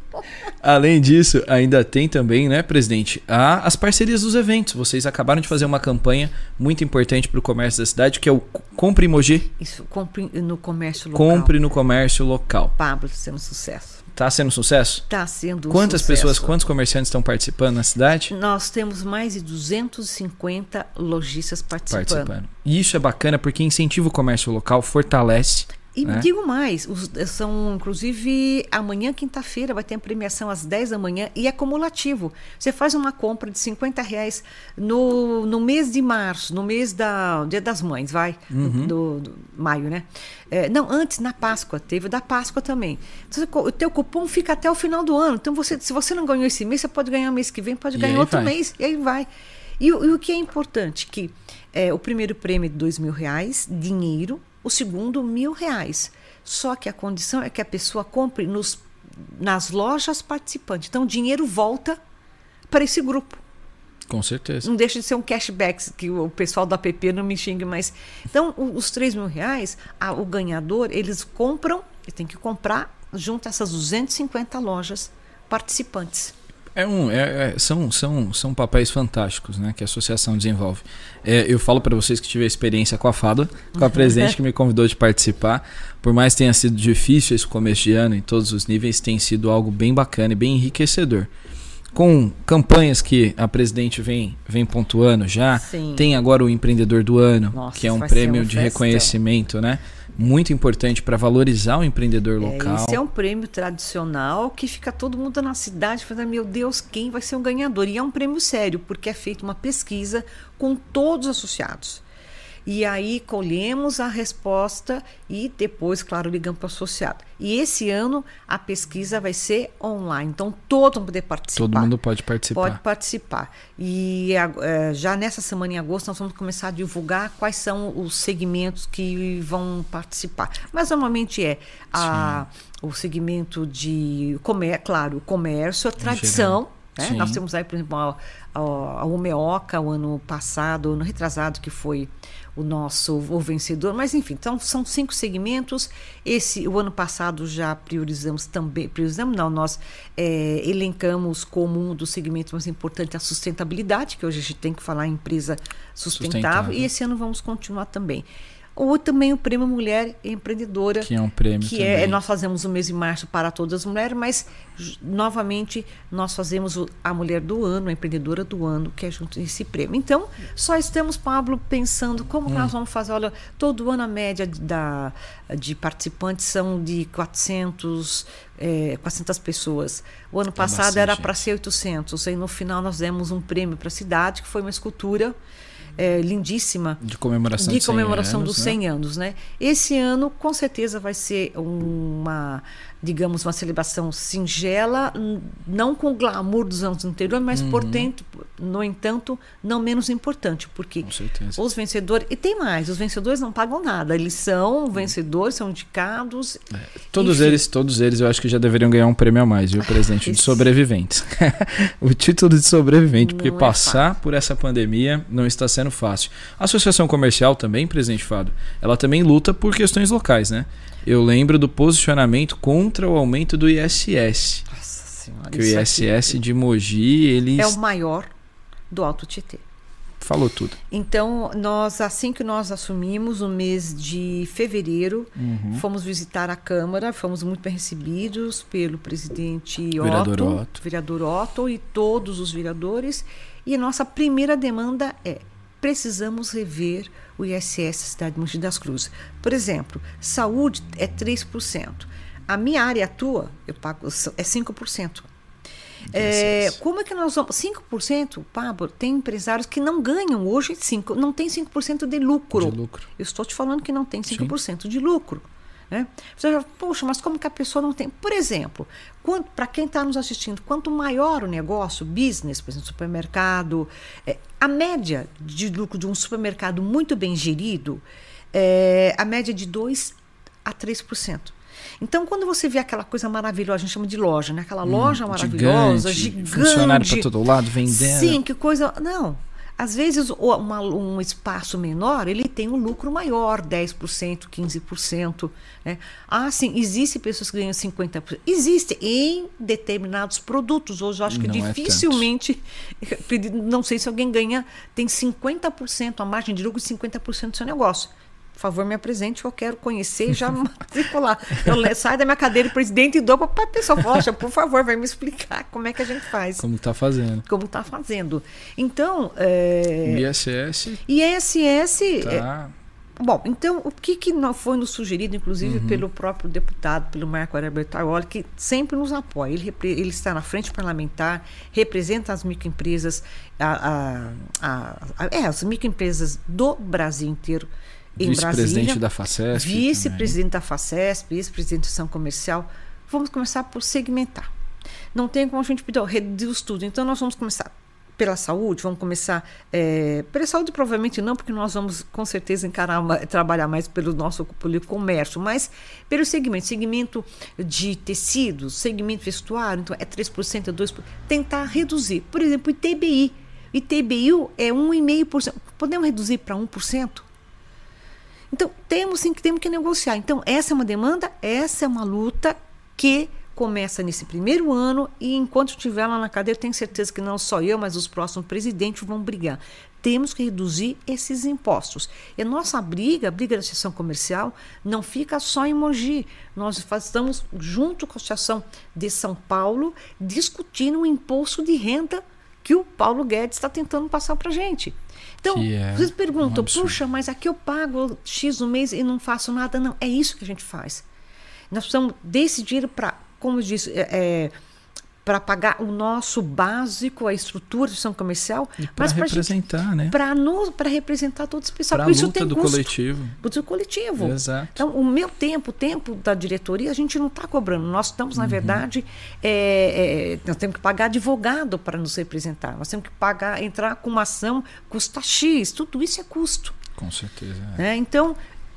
Além disso, ainda tem também, né, presidente, a, as parcerias dos eventos. Vocês acabaram de fazer uma campanha muito importante para o comércio da cidade, que é o Compre em Mogi, Isso, compre no comércio local. compre no comércio local. Pablo, está sendo sucesso. Tá sendo sucesso? Está sendo um Quantas sucesso. pessoas, quantos comerciantes estão participando na cidade? Nós temos mais de duzentos e cinquenta lojistas participando. Participando. E isso é bacana porque incentiva o comércio local, fortalece. E né? digo mais, os, são inclusive amanhã, quinta-feira, vai ter a premiação às dez da manhã e é cumulativo. Você faz uma compra de cinquenta reais no, no mês de março, no mês da Dia das Mães, vai, Uhum. do, do maio, né? É, não, antes, na Páscoa, teve o da Páscoa também. Então, o teu cupom fica até o final do ano. Então, você, se você não ganhou esse mês, você pode ganhar mês que vem, pode E ganhar aí outro vai. mês, e aí vai. E, o- e o que é importante, que é, o primeiro prêmio é de dois mil reais, dinheiro, o segundo, mil reais. Só que a condição é que a pessoa compre nos, nas lojas participantes. Então, o dinheiro volta para esse grupo. Com certeza. Não deixa de ser um cashback, que o pessoal da P P não me xingue mais. Então, o- os três mil reais, a- o ganhador, eles compram, e tem que comprar junto a essas duzentas e cinquenta lojas participantes. É um, é, é- são, são, são papéis fantásticos, né, que a associação desenvolve. É, eu falo para vocês que tive a experiência com a Fada, com a presidente que me convidou de participar. Por mais que tenha sido difícil esse começo de ano em todos os níveis, tem sido algo bem bacana e bem enriquecedor. Com campanhas que a presidente vem, vem pontuando já, Sim. tem agora o Empreendedor do Ano, Nossa, que é um vai ser prêmio um de festão. reconhecimento, né? Muito importante para valorizar o empreendedor local. É, esse é um prêmio tradicional que fica todo mundo na cidade falando, meu Deus, quem vai ser o ganhador? E é um prêmio sério, porque é feita uma pesquisa com todos os associados. E aí colhemos a resposta e depois, claro, ligamos para o associado. E esse ano a pesquisa vai ser online, então todo mundo poder participar. Todo mundo pode participar. Pode participar. E eh, já nessa semana em agosto nós vamos começar a divulgar quais são os segmentos que vão participar. Mas normalmente é a, o segmento de comércio, claro, o comércio, a tradição. Né? Nós temos aí, por exemplo, a, a, a Umeoca, o ano passado, o ano retrasado, que foi o nosso o vencedor. Mas, enfim, então são cinco segmentos. Esse, o ano passado já priorizamos também, priorizamos não, nós é, elencamos como um dos segmentos mais importantes a sustentabilidade, que hoje a gente tem que falar em empresa sustentável, Sustentável. e esse ano vamos continuar também. ou também o Prêmio Mulher Empreendedora. Que é um prêmio que também. É, nós fazemos o mês de março para todas as mulheres, mas, novamente, nós fazemos o, a Mulher do Ano, a Empreendedora do Ano, que é junto esse prêmio. Então, só estamos, Pablo, pensando como hum. nós vamos fazer. Olha, todo ano a média da, de participantes são de quatrocentos, é, quatrocentas pessoas. O ano é passado era para ser oitocentos. E no final nós demos um prêmio para a cidade, que foi uma escultura É, lindíssima de comemoração, de de comemoração anos, dos né? cem anos, né? Esse ano, com certeza, vai ser uma, digamos, uma celebração singela, não com o glamour dos anos anteriores, mas, uhum. portanto, no entanto, não menos importante, porque os vencedores... E tem mais, os vencedores não pagam nada, eles são vencedores, são indicados... É, todos eles, todos eles, eu acho que já deveriam ganhar um prêmio a mais, viu, presidente? De sobreviventes. O título de sobrevivente, porque não passar é por essa pandemia não está sendo fácil. A Associação Comercial também, presidente Fábio, ela também luta por questões locais, né? Eu lembro do posicionamento contra o aumento do I S S. Nossa Senhora, que o I S S aqui de Mogi, eles... é o maior do Alto Tietê. Falou tudo. Então, nós, assim que nós assumimos, no mês de fevereiro, uhum. fomos visitar a Câmara, fomos muito bem recebidos pelo presidente vereador Otto, Otto. vereador Otto e todos os vereadores. E a nossa primeira demanda é: precisamos rever o I S S da cidade de Mogi das Cruzes. Por exemplo, saúde é três por cento. A minha área atua, eu pago, é cinco por cento. É, como é que nós vamos... cinco por cento, Pablo, tem empresários que não ganham hoje, cinco, não tem cinco por cento de lucro. De lucro. Eu estou te falando que não tem cinco por cento Sim. de lucro. Né? Você já, poxa, mas como que a pessoa não tem? Por exemplo, para quem está nos assistindo, quanto maior o negócio, business, por exemplo, supermercado, é, a média de lucro de um supermercado muito bem gerido, é a média de dois a três por cento. Então, quando você vê aquela coisa maravilhosa, a gente chama de loja, né? Aquela hum, loja maravilhosa, gigante, gigante. Funcionário para todo lado, vendendo. Sim, que coisa... Não. Às vezes, uma, um espaço menor, ele tem um lucro maior, dez por cento, quinze por cento. Né? Ah, sim, existem pessoas que ganham cinquenta por cento. Existe em determinados produtos. Hoje eu acho que não dificilmente, é não sei se alguém ganha, tem cinquenta por cento, a margem de lucro de cinquenta por cento do seu negócio. Por favor, me apresente, eu quero conhecer e já matricular. Eu saio da minha cadeira de presidente e dou para a pessoa. Poxa, por favor, vai me explicar como é que a gente faz. Como está fazendo. Como está fazendo. Então... É... I S S... I S S... Tá. É... Bom, então, o que, que foi nos sugerido, inclusive, uhum. pelo próprio deputado, pelo Marco Aurélio Bertaioli, que sempre nos apoia. Ele, ele está na frente parlamentar, representa as microempresas, a, a, a, a, é, as microempresas do Brasil inteiro, vice-presidente da FACESP. Vice-presidente da FACESP, vice-presidente da Associação Comercial. Vamos começar por segmentar. Não tem como a gente pedir, reduz tudo. Então, nós vamos começar pela saúde, vamos começar... É, pela saúde, provavelmente não, porque nós vamos, com certeza, encarar uma, trabalhar mais pelo nosso pelo comércio, mas pelo segmento. Segmento de tecidos, segmento vestuário, então é três por cento, é dois por cento. Tentar reduzir. Por exemplo, I T B I. I T B I é um vírgula cinco por cento. Podemos reduzir para um por cento? Então, temos sim que temos que negociar. Então, essa é uma demanda, essa é uma luta que começa nesse primeiro ano e enquanto estiver lá na cadeira, tenho certeza que não só eu, mas os próximos presidentes vão brigar. Temos que reduzir esses impostos. E a nossa briga, a briga da Associação Comercial, não fica só em Mogi. Nós estamos, junto com a Associação de São Paulo, discutindo o imposto de renda que o Paulo Guedes está tentando passar para a gente. Então, é vocês perguntam, um puxa, mas aqui eu pago X no mês e não faço nada. Não, é isso que a gente faz. Nós precisamos desse dinheiro para, como eu disse, é, é, para pagar o nosso básico, a estrutura da Associação Comercial. Para representar, gente, né? Para representar todo esse pessoal. Para a luta do custo, coletivo. Do coletivo. Exato. Então, o meu tempo, o tempo da diretoria, a gente não está cobrando. Nós estamos, na uhum. verdade, é, é, nós temos que pagar advogado para nos representar. Nós temos que pagar, entrar com uma ação, custa X. Tudo isso é custo. Com certeza. É. É, então...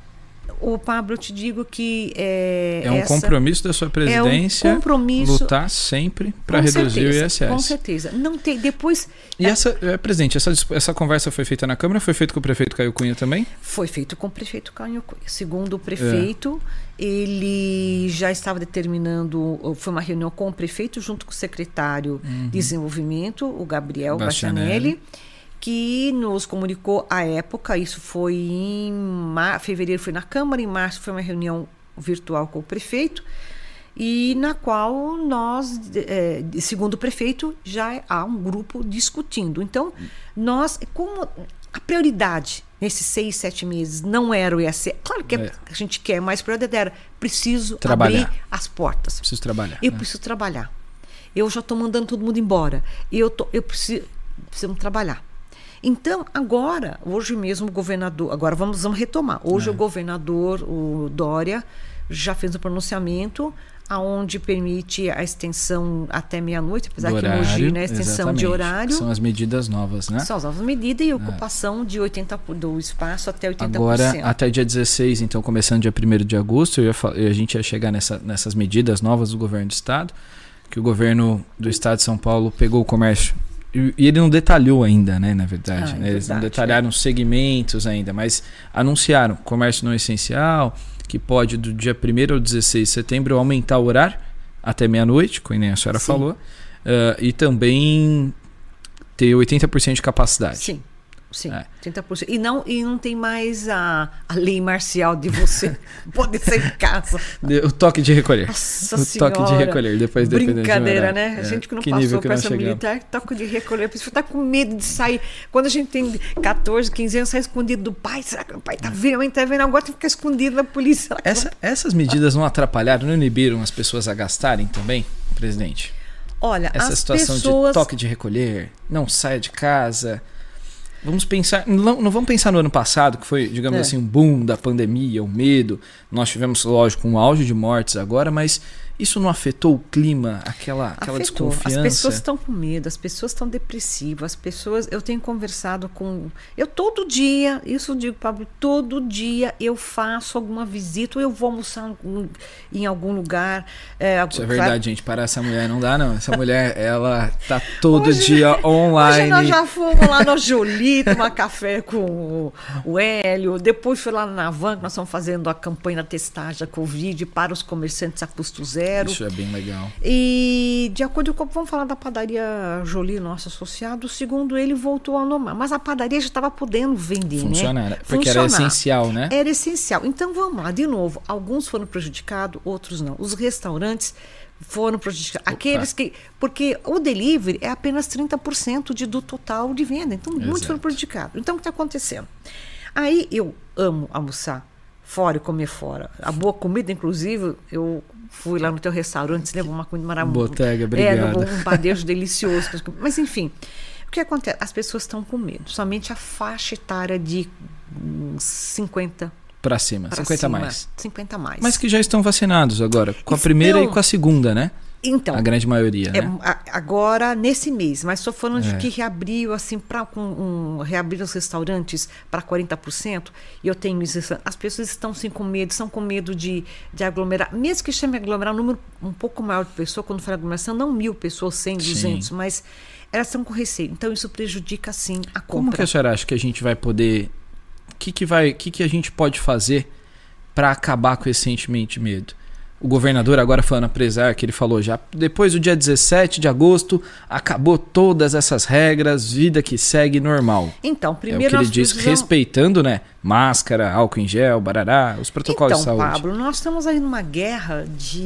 O Pablo, eu te digo que é, é um essa, compromisso da sua presidência é um compromisso, lutar sempre para reduzir certeza, o I S S. Com certeza. Não tem, depois, e é, essa, é, presidente, essa, essa conversa foi feita na Câmara? Foi feito com o prefeito Caio Cunha também? Foi feito com o prefeito Caio Cunha. Segundo o prefeito, é. ele já estava determinando, foi uma reunião com o prefeito junto com o secretário uhum. de Desenvolvimento, o Gabriel Bastianelli, que nos comunicou à época, isso foi em mar... fevereiro, foi na Câmara, em março foi uma reunião virtual com o prefeito, e na qual nós, é, segundo o prefeito, já há um grupo discutindo. Então, nós, como a prioridade nesses seis, sete meses não era o I A C, claro que é. a gente quer, mas a prioridade era, preciso trabalhar. abrir as portas. Preciso trabalhar. Eu né? preciso trabalhar. Eu já estou mandando todo mundo embora. Eu, tô, eu preciso, preciso trabalhar. Então, agora, hoje mesmo o governador, agora vamos, vamos retomar. Hoje é. o governador, o Dória, já fez um pronunciamento aonde permite a extensão até meia-noite, apesar do que horário, Mogi, né, extensão exatamente. de horário. São as medidas novas, né? São as novas medidas e ocupação é. de oitenta por cento do espaço até oitenta por cento. Agora, até dia dezesseis, então, começando dia primeiro de agosto, eu ia, a gente ia chegar nessa, nessas medidas novas do governo do estado, que o governo do estado de São Paulo pegou o comércio. E, e ele não detalhou ainda, né, na verdade. Ah, né? Eles verdade, não detalharam os é. segmentos ainda, mas anunciaram comércio não essencial, que pode do dia primeiro ao dezesseis de setembro aumentar o horário até meia-noite, como a senhora Sim. falou, uh, e também ter oitenta por cento de capacidade. Sim, sim, é. oitenta por cento. E não, e não tem mais a, a lei marcial de você poder sair de casa. O toque de recolher. Nossa o senhora. toque de recolher, depois Brincadeira, de né? A gente que não que passou para essa chegamos. militar, toque de recolher. A pessoa está com medo de sair. Quando a gente tem catorze, quinze anos, sai escondido do pai. Será que o pai está vendo? A mãe está vendo? Agora tem que ficar escondido da polícia. Essa, essas medidas não atrapalharam, não inibiram as pessoas a gastarem também, presidente? Olha, essa as situação pessoas... de toque de recolher, não saia de casa... Vamos pensar, não, não vamos pensar no ano passado, que foi, digamos é. assim, um boom da pandemia, o medo. Nós tivemos, lógico, um auge de mortes agora, mas isso não afetou o clima, aquela, aquela afetou. desconfiança? As pessoas estão com medo, as pessoas estão depressivas, as pessoas... Eu tenho conversado com... Eu todo dia, isso eu digo, Pablo, todo dia eu faço alguma visita, ou eu vou almoçar em algum lugar. É, isso é claro, verdade, gente. Para essa mulher não dá, não. Essa mulher, ela tá todo hoje, dia online. Hoje nós já fomos lá no Jolie tomar café com o, o Hélio, depois foi lá na Van, que nós estamos fazendo a campanha da testagem da Covid para os comerciantes a custo zero. Isso é bem legal. E de acordo com... Vamos falar da padaria Jolie, nosso associado. Segundo ele, voltou ao normal. Mas a padaria já estava podendo vender, Funcionar, né? Porque Funcionar. Era essencial, né? Era essencial. Então, vamos lá. De novo, alguns foram prejudicados, outros não. Os restaurantes foram prejudicados. Opa. Aqueles que... Porque o delivery é apenas trinta por cento de, do total de venda. Então, Exato. muitos foram prejudicados. Então, o que está acontecendo? Aí, eu amo almoçar fora e comer fora. A boa comida, inclusive, eu... Fui lá no teu restaurante, levou uma comida maravilhosa. Botega, obrigado. É, um badejo delicioso. Mas, enfim, o que acontece? As pessoas estão com medo. Somente a faixa etária de cinquenta para cima, pra cinquenta cima, mais. cinquenta mais. Mas que já estão vacinados agora, com a então, primeira e com a segunda, né? Então, a grande maioria, é, né? Agora, nesse mês, mas estou falando é. de que reabriu, assim, para um, um, reabrir os restaurantes para quarenta por cento, e eu tenho isso, as pessoas estão sim com medo, estão com medo de, de aglomerar, mesmo que chame aglomerar um número um pouco maior de pessoas, quando for aglomeração, não mil pessoas, cem, duzentos, sim. mas elas estão com receio, então isso prejudica, sim, a compra. Como que a senhora acha que a gente vai poder, o que que vai, que que a gente pode fazer para acabar com esse sentimento de medo? O governador agora falando, apesar que ele falou já, depois do dia dezessete de agosto, acabou todas essas regras, vida que segue normal. Então, primeiro é o que ele nós diz, precisamos... respeitando, né? Máscara, álcool em gel, barará, os protocolos então, de saúde. Pablo, nós estamos aí numa guerra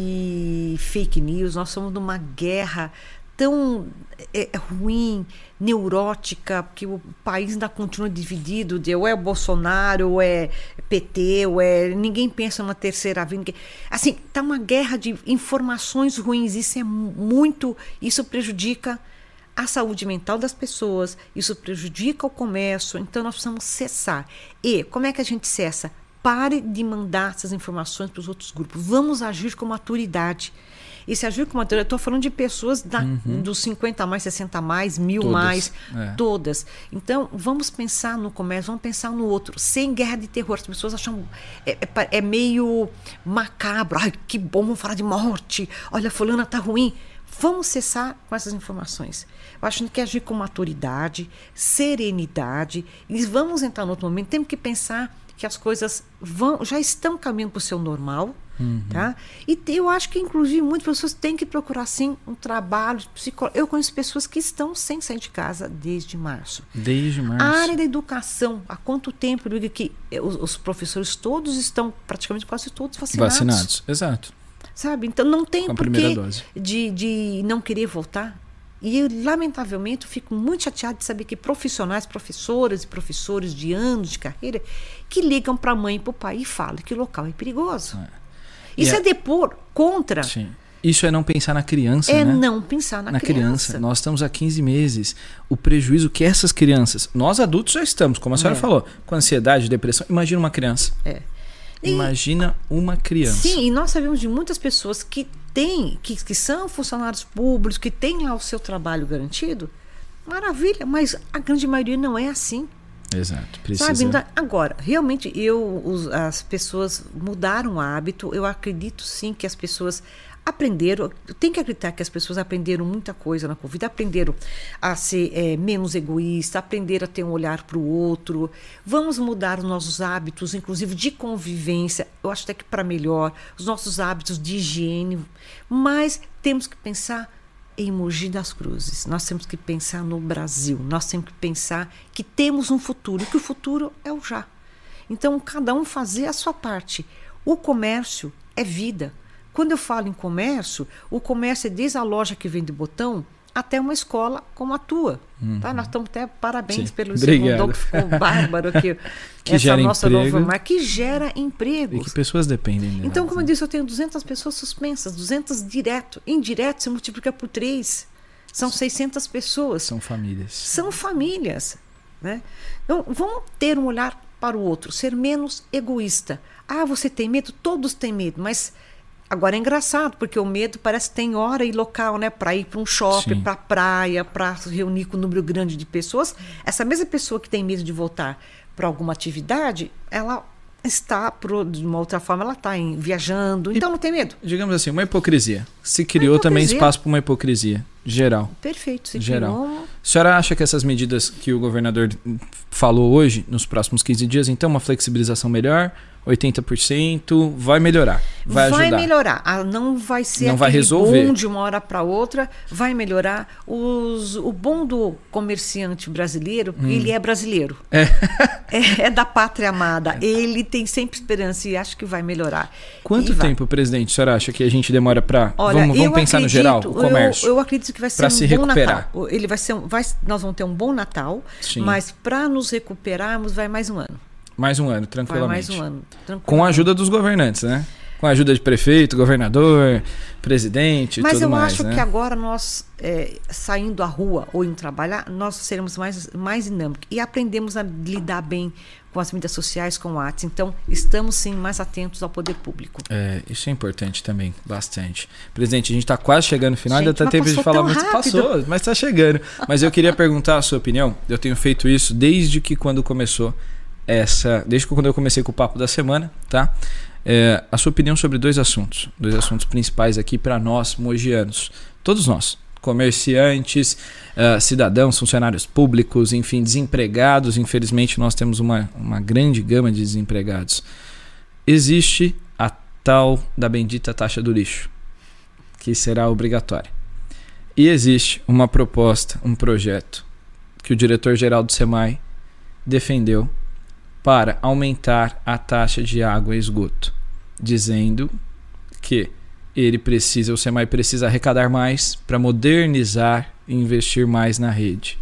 de fake news, nós estamos numa guerra tão é, ruim, neurótica, porque o país ainda continua dividido, de, ou é o Bolsonaro, ou é P T, ou é... Ninguém pensa numa terceira via. Ninguém, assim, está uma guerra de informações ruins, isso é muito... Isso prejudica a saúde mental das pessoas, isso prejudica o comércio, então nós precisamos cessar. E como é que a gente cessa? Pare de mandar essas informações para os outros grupos. Vamos agir com maturidade. E se agir com maturidade, eu estou falando de pessoas da, uhum. dos cinquenta a mais, sessenta a mais, mil todas. mais, é. todas. Então, vamos pensar no comércio, vamos pensar no outro, sem guerra de terror. As pessoas acham, é, é, é meio macabro. Ai, que bom, vamos falar de morte. Olha, fulana está ruim. Vamos cessar com essas informações. Eu acho que agir com maturidade, serenidade. E vamos entrar no outro momento, temos que pensar que as coisas vão, já estão caminhando para o seu normal. Uhum. Tá? E eu acho que, inclusive, muitas pessoas têm que procurar, sim, um trabalho psicológico. Eu conheço pessoas que estão sem sair de casa desde março. Desde março. A área da educação, há quanto tempo eu digo que os, os professores todos estão, praticamente quase todos vacinados. Vacinados, exato. Sabe? Então não tem porquê dose. de, de não querer voltar. E eu, lamentavelmente, eu fico muito chateada de saber que profissionais, professoras e professores de anos de carreira, que ligam para a mãe e para o pai e falam que o local é perigoso. É. Isso é, é depor contra. Sim. Isso é não pensar na criança, é né? É não pensar na, na criança. criança. Nós estamos há quinze meses. O prejuízo que essas crianças... Nós adultos já estamos, como a senhora é. falou, com ansiedade, depressão. Imagina uma criança. É. E, Imagina uma criança. Sim, e nós sabemos de muitas pessoas que têm, que, que são funcionários públicos, que têm lá o seu trabalho garantido. Maravilha, mas a grande maioria não é assim. Exato, precisa. Sabe? Então, agora, realmente, eu, os, as pessoas mudaram o hábito. Eu acredito sim que as pessoas aprenderam. Eu tenho que acreditar que as pessoas aprenderam muita coisa na Covid. Aprenderam a ser é, menos egoísta, aprenderam a ter um olhar para o outro. Vamos mudar os nossos hábitos, inclusive de convivência. Eu acho até que para melhor, os nossos hábitos de higiene. Mas temos que pensar em Mogi das Cruzes. Nós temos que pensar no Brasil. Nós temos que pensar que temos um futuro e que o futuro é o já. Então, cada um fazer a sua parte. O comércio é vida. Quando eu falo em comércio, o comércio é desde a loja que vende botão até uma escola como a tua. Uhum. Tá? Nós estamos até parabéns Sim. pelo seu mandou, que ficou bárbaro aqui. Que essa gera nossa emprego. nova marca, que gera empregos. E que pessoas dependem delas. Então, como eu disse, eu tenho duzentas pessoas suspensas, duzentas direto. Indireto se multiplica por três. São seiscentas pessoas. São famílias. São famílias. Né? Então, vamos ter um olhar para o outro, ser menos egoísta. Ah, você tem medo? Todos têm medo, mas... Agora é engraçado, porque o medo parece que tem hora e local, né? Para ir para um shopping, para a praia, para reunir com um número grande de pessoas. Essa mesma pessoa que tem medo de voltar para alguma atividade, ela está, por, de uma outra forma, ela está em, viajando, então e, não tem medo. Digamos assim, uma hipocrisia. Se criou hipocrisia. também espaço para uma hipocrisia geral. Perfeito. Se geral. Criou... A senhora acha que essas medidas que o governador falou hoje, nos próximos quinze dias, então uma flexibilização melhor... oitenta por cento vai melhorar, vai, vai ajudar. Vai melhorar, ah, não vai ser não vai resolver. Bom de uma hora para outra, vai melhorar. Os, o bom do comerciante brasileiro, hum. ele é brasileiro, é. é, é da pátria amada, ele tem sempre esperança e acho que vai melhorar. Quanto e tempo, vai. presidente, a senhora acha que a gente demora para... Vamos, vamos pensar acredito, no geral, o comércio. Eu, eu acredito que vai ser um se bom recuperar. Natal. Ele vai ser um, vai, nós vamos ter um bom Natal, Sim. mas para nos recuperarmos vai mais um ano. Mais um ano, tranquilamente. Vai mais um ano, tranquilamente. Com a ajuda dos governantes, né? Com a ajuda de prefeito, governador, presidente e tudo mais. Mas eu acho né? que agora nós, é, saindo à rua ou indo trabalhar, nós seremos mais, mais dinâmicos. E aprendemos a lidar bem com as mídias sociais, com o WhatsApp. Então, estamos sim mais atentos ao poder público. É, isso é importante também, bastante. Presidente, a gente está quase chegando no final, gente, ainda está tempo de falar, mas passou, mas está chegando. Mas eu queria perguntar a sua opinião. Eu tenho feito isso desde que quando começou essa, desde quando eu comecei com o Papo da Semana, tá? É, a sua opinião sobre dois assuntos, dois assuntos principais aqui para nós, mogianos, todos nós, comerciantes, uh, cidadãos, funcionários públicos, enfim, desempregados. Infelizmente, nós temos uma, uma grande gama de desempregados. Existe a tal da bendita taxa do lixo, que será obrigatória. E existe uma proposta, um projeto que o diretor-geral do SEMAI defendeu para aumentar a taxa de água e esgoto, dizendo que ele precisa, o SEMAI precisa arrecadar mais para modernizar e investir mais na rede.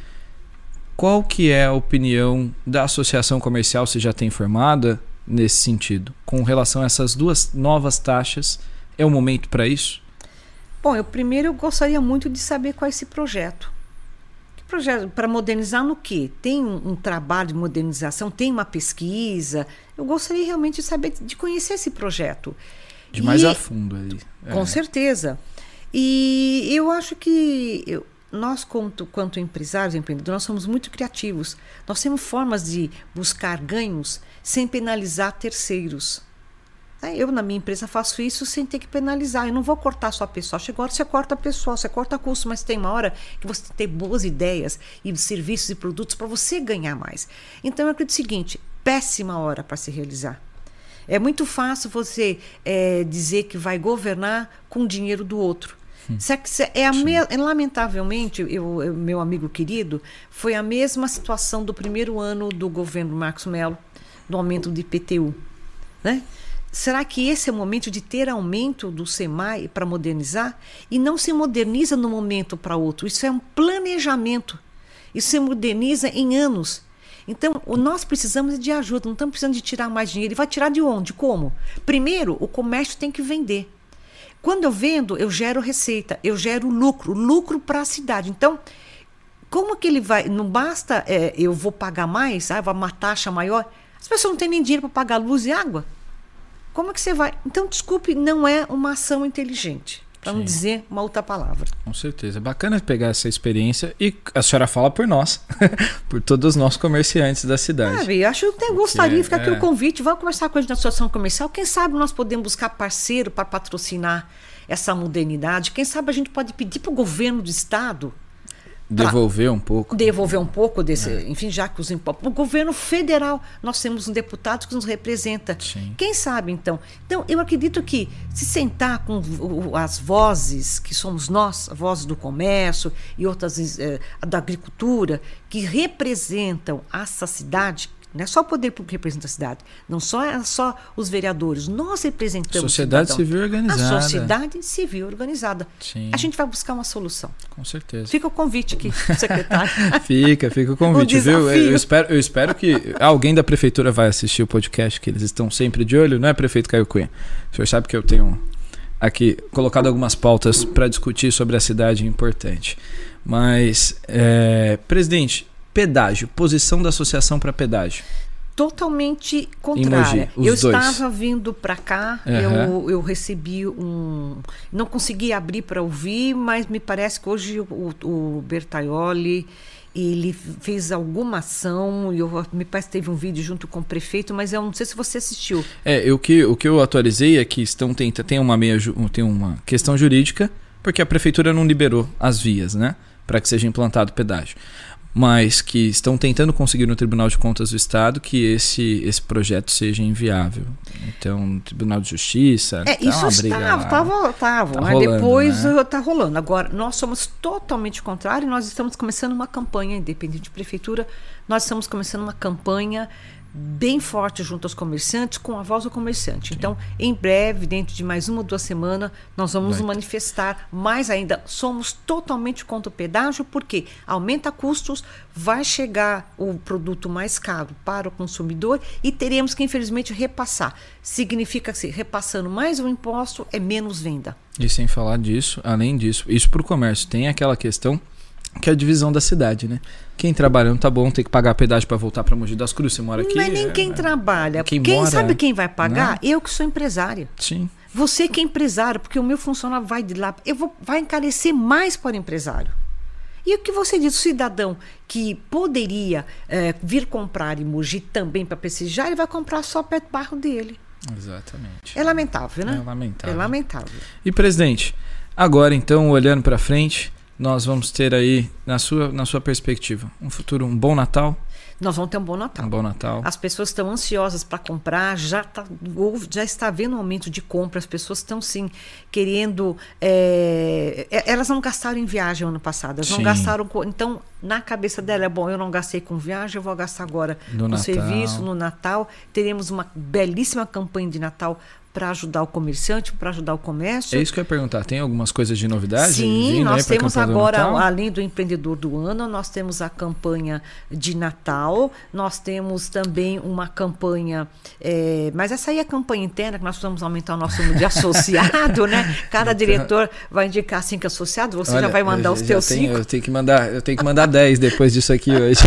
Qual que é a opinião da associação comercial, se já tem formada nesse sentido, com relação a essas duas novas taxas? É o momento para isso? Bom, eu primeiro eu gostaria muito de saber qual é esse projeto. Que projeto? Para modernizar no quê? Tem um, um trabalho de modernização? Tem uma pesquisa? Eu gostaria realmente de saber, de conhecer esse projeto. De mais e, a fundo ali. Com é. certeza. E eu acho que eu, nós, quanto, quanto empresários, empreendedores, nós somos muito criativos. Nós temos formas de buscar ganhos sem penalizar terceiros. Eu, na minha empresa, faço isso sem ter que penalizar. Eu não vou cortar só a pessoa. Agora você corta a pessoa, você corta custo, mas tem uma hora que você tem boas ideias e serviços e produtos para você ganhar mais. Então, eu acredito o seguinte, péssima hora para se realizar. É muito fácil você é, dizer que vai governar com o dinheiro do outro. Hum. É a me... Lamentavelmente, eu, eu, meu amigo querido, foi a mesma situação do primeiro ano do governo Marcos Mello, do aumento do I P T U. Né? Será que esse é o momento de ter aumento do SEMAI para modernizar? E não se moderniza de um momento para outro. Isso é um planejamento. Isso se moderniza em anos. Então, nós precisamos de ajuda, não estamos precisando de tirar mais dinheiro. E vai tirar de onde? Como? Primeiro, o comércio tem que vender. Quando eu vendo, eu gero receita, eu gero lucro, lucro para a cidade. Então, como que ele vai... Não basta é, eu vou pagar mais, ah, vai uma taxa maior. As pessoas não têm nem dinheiro para pagar luz e água. Como é que você vai? Então, desculpe, não é uma ação inteligente. Para não dizer uma outra palavra. Com certeza. Bacana pegar essa experiência e a senhora fala por nós, por todos os nossos comerciantes da cidade. Ah, eu acho que eu gostaria de ficar aqui o convite, vamos conversar com a gente na associação comercial. Quem sabe nós podemos buscar parceiro para patrocinar essa modernidade. Quem sabe a gente pode pedir para o governo do estado devolver um pouco. Devolver um pouco desse, é. enfim, já que os impostos. O governo federal, nós temos um deputado que nos representa. Sim. Quem sabe, então? Então, eu acredito que se sentar com as vozes, que somos nós, vozes do comércio e outras eh, da agricultura, que representam essa cidade, não é só o poder público que representa a cidade, não só, é só os vereadores, nós representamos sociedade civil organizada. A sociedade civil organizada. Sim. A gente vai buscar uma solução. Com certeza. Fica o convite aqui, secretário. fica, fica o convite, o viu? Eu espero, eu espero que alguém da prefeitura vai assistir o podcast, que eles estão sempre de olho, não é, prefeito Caio Cunha? O senhor sabe que eu tenho aqui colocado algumas pautas para discutir sobre a cidade importante. Mas, é, presidente, pedágio, posição da associação para pedágio. Totalmente contrária. Mogi, eu dois. estava vindo para cá, uhum. eu, eu recebi um... Não consegui abrir para ouvir, mas me parece que hoje o, o Bertaioli, ele fez alguma ação, e eu, me parece que teve um vídeo junto com o prefeito, mas eu não sei se você assistiu. É, o que, o que eu atualizei é que estão tenta, tem, uma meia, tem uma questão jurídica, porque a prefeitura não liberou as vias, né, para que seja implantado pedágio. Mas que estão tentando conseguir no Tribunal de Contas do Estado que esse, esse projeto seja inviável. Então, Tribunal de Justiça... É, tá isso uma briga estava, estava, estava. Tá mas rolando, depois né? Está rolando. Agora, nós somos totalmente contrários, nós estamos começando uma campanha, independente de prefeitura, nós estamos começando uma campanha bem forte junto aos comerciantes, com a voz do comerciante. Sim. Então, em breve, dentro de mais uma ou duas semanas, nós vamos Vai. nos manifestar mais ainda. Somos totalmente contra o pedágio, porque aumenta custos, vai chegar o produto mais caro para o consumidor e teremos que, infelizmente, repassar. Significa que, repassando mais o imposto, é menos venda. E sem falar disso, além disso, isso para o comércio, tem aquela questão que é a divisão da cidade, né? Quem trabalha não tá bom, tem que pagar pedágio para voltar para Mogi das Cruzes, você mora aqui. Não é nem é, quem é, trabalha. Quem, quem mora, sabe quem vai pagar? Né? Eu que sou empresária. Sim. Você que é empresário, porque o meu funcionário vai de lá, eu vou, vai encarecer mais para o empresário. E o que você diz, o cidadão que poderia é, vir comprar em Mogi também para prestigiar, ele vai comprar só perto do bairro dele. Exatamente. É lamentável, né? É lamentável. É lamentável. E, presidente, agora então, olhando para frente, nós vamos ter aí, na sua, na sua perspectiva, um futuro, um bom Natal? Nós vamos ter um bom Natal. Um bom Natal. As pessoas estão ansiosas para comprar, já, tá, já está havendo um aumento de compra, as pessoas estão sim querendo... É, elas não gastaram em viagem ano passado, elas não sim. gastaram... Então, na cabeça dela é bom, eu não gastei com viagem, eu vou gastar agora no, no serviço, no Natal. Teremos uma belíssima campanha de Natal para ajudar o comerciante, para ajudar o comércio. É isso que eu ia perguntar. Tem algumas coisas de novidade? Sim, nós temos agora, além do empreendedor do ano, nós temos a campanha de Natal, nós temos também uma campanha, é, mas essa aí é a campanha interna, que nós precisamos aumentar o nosso número de associado, né? Cada então, diretor vai indicar cinco associados, você olha, já vai mandar os teus tenho, cinco. Eu tenho que mandar, eu tenho que mandar dez depois disso aqui hoje.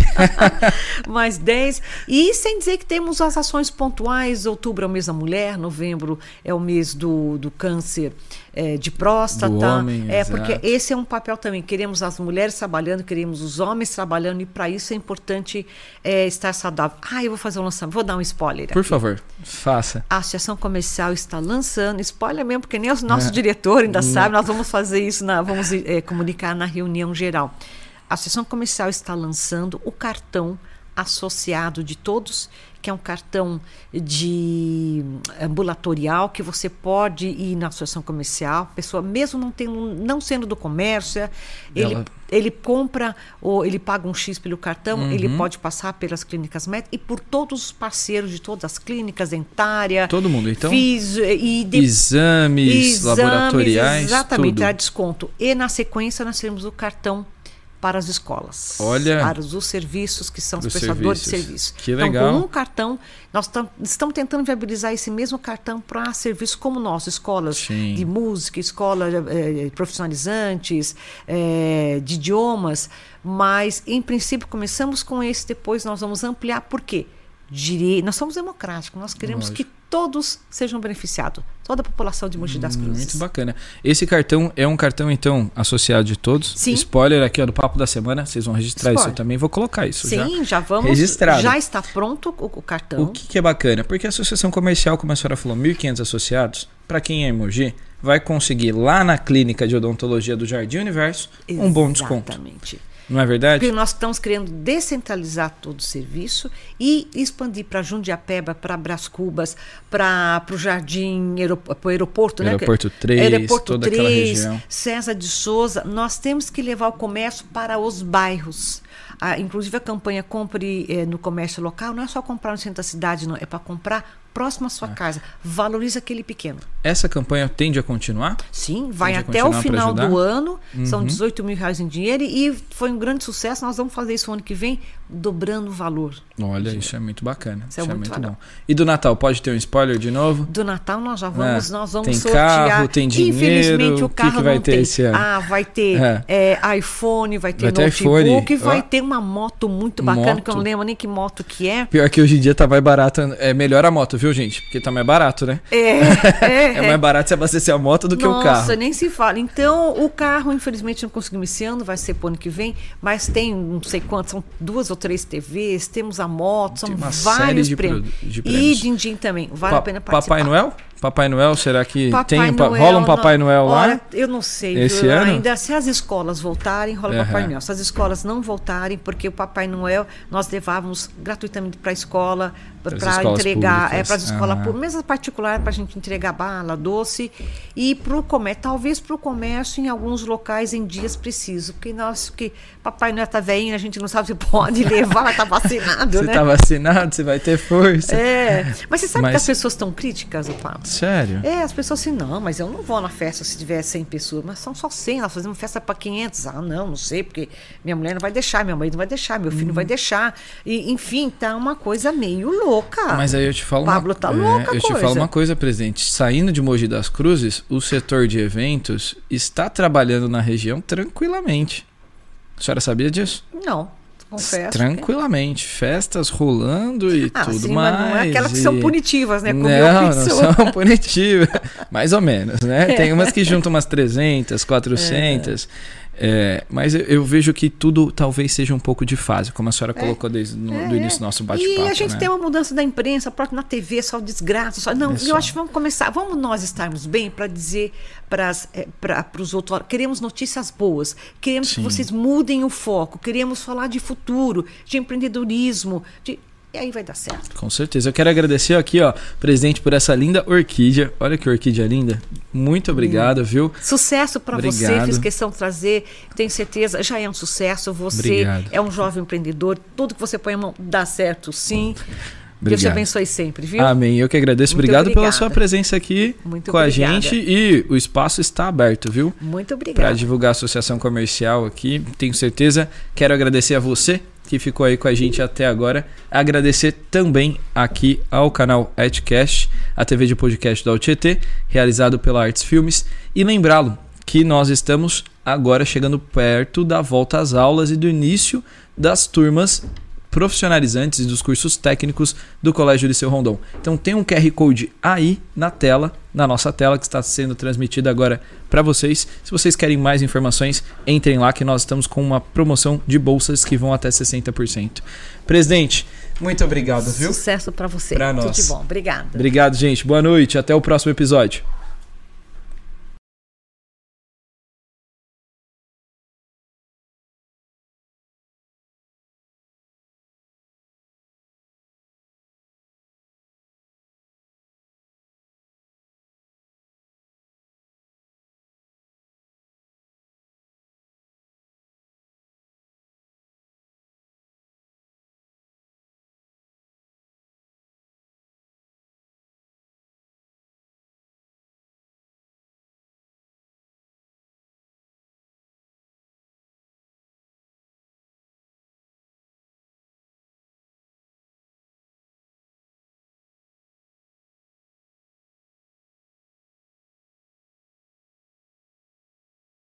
Mais dez. E sem dizer que temos as ações pontuais, outubro é o mês da mulher, novembro é o mês do, do câncer é, de próstata. Do homem, é, exato. Porque esse é um papel também. Queremos as mulheres trabalhando, queremos os homens trabalhando, e para isso é importante é, estar saudável. Ah, eu vou fazer um lançamento, vou dar um spoiler aqui. Por favor, faça. A Associação Comercial está lançando, spoiler mesmo, porque nem o nosso é. diretor ainda sabe, nós vamos fazer isso, na, vamos é, comunicar na reunião geral. A Associação Comercial está lançando o cartão associado de todos, que é um cartão de ambulatorial, que você pode ir na associação comercial, pessoa mesmo não, tendo, não sendo do comércio, ele, Ela... ele compra, ou ele paga um X pelo cartão, uhum. ele pode passar pelas clínicas médicas e por todos os parceiros de todas as clínicas, dentária, todo mundo, então, fiz, e de, exames, exames laboratoriais, exatamente, tudo. Dá desconto. E na sequência nós temos o cartão para as escolas, Olha, para os serviços que são os prestadores de serviço. Que legal. Então, com um cartão, nós tam, estamos tentando viabilizar esse mesmo cartão para serviços como o nosso, escolas Sim. de música, escolas eh, profissionalizantes, eh, de idiomas, mas, em princípio, começamos com esse, depois nós vamos ampliar, por quê? Dire... Nós somos democráticos, nós queremos Lógico. que todos sejam beneficiados, toda a população de Mogi das Cruzes. Muito bacana. Esse cartão é um cartão, então, associado de todos? Sim. Spoiler aqui ó, do Papo da Semana, vocês vão registrar Spoiler. isso também, vou colocar isso Sim, já. Sim, já vamos, registrado. Já está pronto o, o cartão. O que, que é bacana? Porque a associação comercial, como a senhora falou, mil e quinhentos associados, para quem é em Mogi, vai conseguir lá na clínica de odontologia do Jardim Universo Exatamente. um bom desconto. Exatamente. Não é verdade? Porque nós estamos querendo descentralizar todo o serviço e expandir para Jundiapeba, para Brás Cubas, para o Jardim, para o aeroporto, aeroporto né? três, aeroporto toda três, aquela região. César de Souza. Nós temos que levar o comércio para os bairros. Ah, inclusive a campanha Compre eh, no Comércio Local não é só comprar no centro da cidade, não, é para comprar próximo à sua ah. casa. Valoriza aquele pequeno. Essa campanha tende a continuar? Sim, vai até o final do ano. Uhum. São dezoito mil reais em dinheiro e foi um grande sucesso. Nós vamos fazer isso ano que vem, dobrando o valor. Olha, isso é muito bacana. Isso, isso é muito, muito bom. E do Natal, pode ter um spoiler de novo? Do Natal nós já vamos, é. nós vamos tem sortear. Carro, tem dinheiro. Infelizmente o carro que que vai não ter tem. esse ano? Ah, vai ter é. É, iPhone, vai ter vai notebook, ter vai oh. ter uma moto muito bacana, moto. que eu não lembro nem que moto que é. Pior que hoje em dia tá mais barato. É melhor a moto, viu, gente? Porque tá mais barato, né? É, é, é mais barato você abastecer a moto do que Nossa, o carro. Nossa, nem se fala. Então, o carro, infelizmente, não conseguimos esse ano, vai ser pro ano que vem, mas tem não sei quantos, são duas ou três T Vs, temos a moto, são vários de prêmios. De prêmios. E din-din também, vale pa a pena participar. Papai Noel? Papai Noel, será que Papai tem Noel, rola um Papai não, Noel lá? Olha, eu não sei. Esse viu? ano? Ainda se as escolas voltarem, rola uhum. Papai Noel. Se as escolas não voltarem, porque o Papai Noel nós levávamos gratuitamente para a escola para entregar, públicas. é para as escolas uhum. públicas, mesmo particular, para a gente entregar bala, doce e para o comércio, talvez para o comércio em alguns locais em dias precisos, porque nós que Papai Noel tá velhinho, a gente não sabe se pode levar, mas tá vacinado, você né? Você tá vacinado, você vai ter força. É, mas você sabe mas... que as pessoas estão críticas, o Pablo? Sério? É, as pessoas assim, não, mas eu não vou na festa se tiver cem pessoas, mas são só cem, nós fazemos festa para quinhentos. Ah, não, não sei, porque minha mulher não vai deixar, meu marido não vai deixar, meu filho hum. não vai deixar. E, enfim, tá uma coisa meio louca. Mas aí eu te falo Pablo uma tá louca, é, eu coisa. te falo uma coisa, presidente. Saindo de Mogi das Cruzes, o setor de eventos está trabalhando na região tranquilamente. A senhora sabia disso? Não. Confesso tranquilamente, que... festas rolando e ah, tudo sim, mais. Mas não é aquelas que e... são punitivas, né? Como não, não são punitivas. Mais ou menos, né? É. Tem umas que juntam umas trezentas, quatrocentas. É. É, mas eu, eu vejo que tudo talvez seja um pouco de fase, como a senhora é. colocou desde no, é. do início do nosso bate-papo. E a gente né? tem uma mudança da imprensa, próprio na T V, só desgraça. Só... Não, é eu acho que vamos começar, vamos nós estarmos bem para dizer para os outros, queremos notícias boas, queremos Sim. que vocês mudem o foco, queremos falar de futuro, de empreendedorismo, de... E aí vai dar certo. Com certeza. Eu quero agradecer aqui, ó, presidente, por essa linda orquídea. Olha que orquídea linda. Muito obrigado, hum. viu? Sucesso para você. Fiz questão de trazer. Tenho certeza, já é um sucesso. Você obrigado. É um jovem empreendedor. Tudo que você põe a mão dá certo, sim. Obrigado. Deus te abençoe sempre, viu? Amém. Eu que agradeço. Muito obrigado obrigada. pela sua presença aqui Muito com obrigada. a gente. E o espaço está aberto, viu? Muito obrigada. Para divulgar a associação comercial aqui. Tenho certeza. Quero agradecer a você que ficou aí com a gente até agora. Agradecer também aqui ao canal Etcast, a T V de podcast do Altietê, realizado pela Artes Filmes. E lembrá-lo que nós estamos agora chegando perto da volta às aulas e do início das turmas profissionalizantes e dos cursos técnicos do Colégio Liceu Rondon. Então tem um Q R Code aí na tela, na nossa tela, que está sendo transmitida agora para vocês. Se vocês querem mais informações, entrem lá que nós estamos com uma promoção de bolsas que vão até sessenta por cento. Presidente, muito obrigado, viu? Sucesso para você. Pra nós. Tudo de bom. Obrigada. Obrigado, gente. Boa noite. Até o próximo episódio.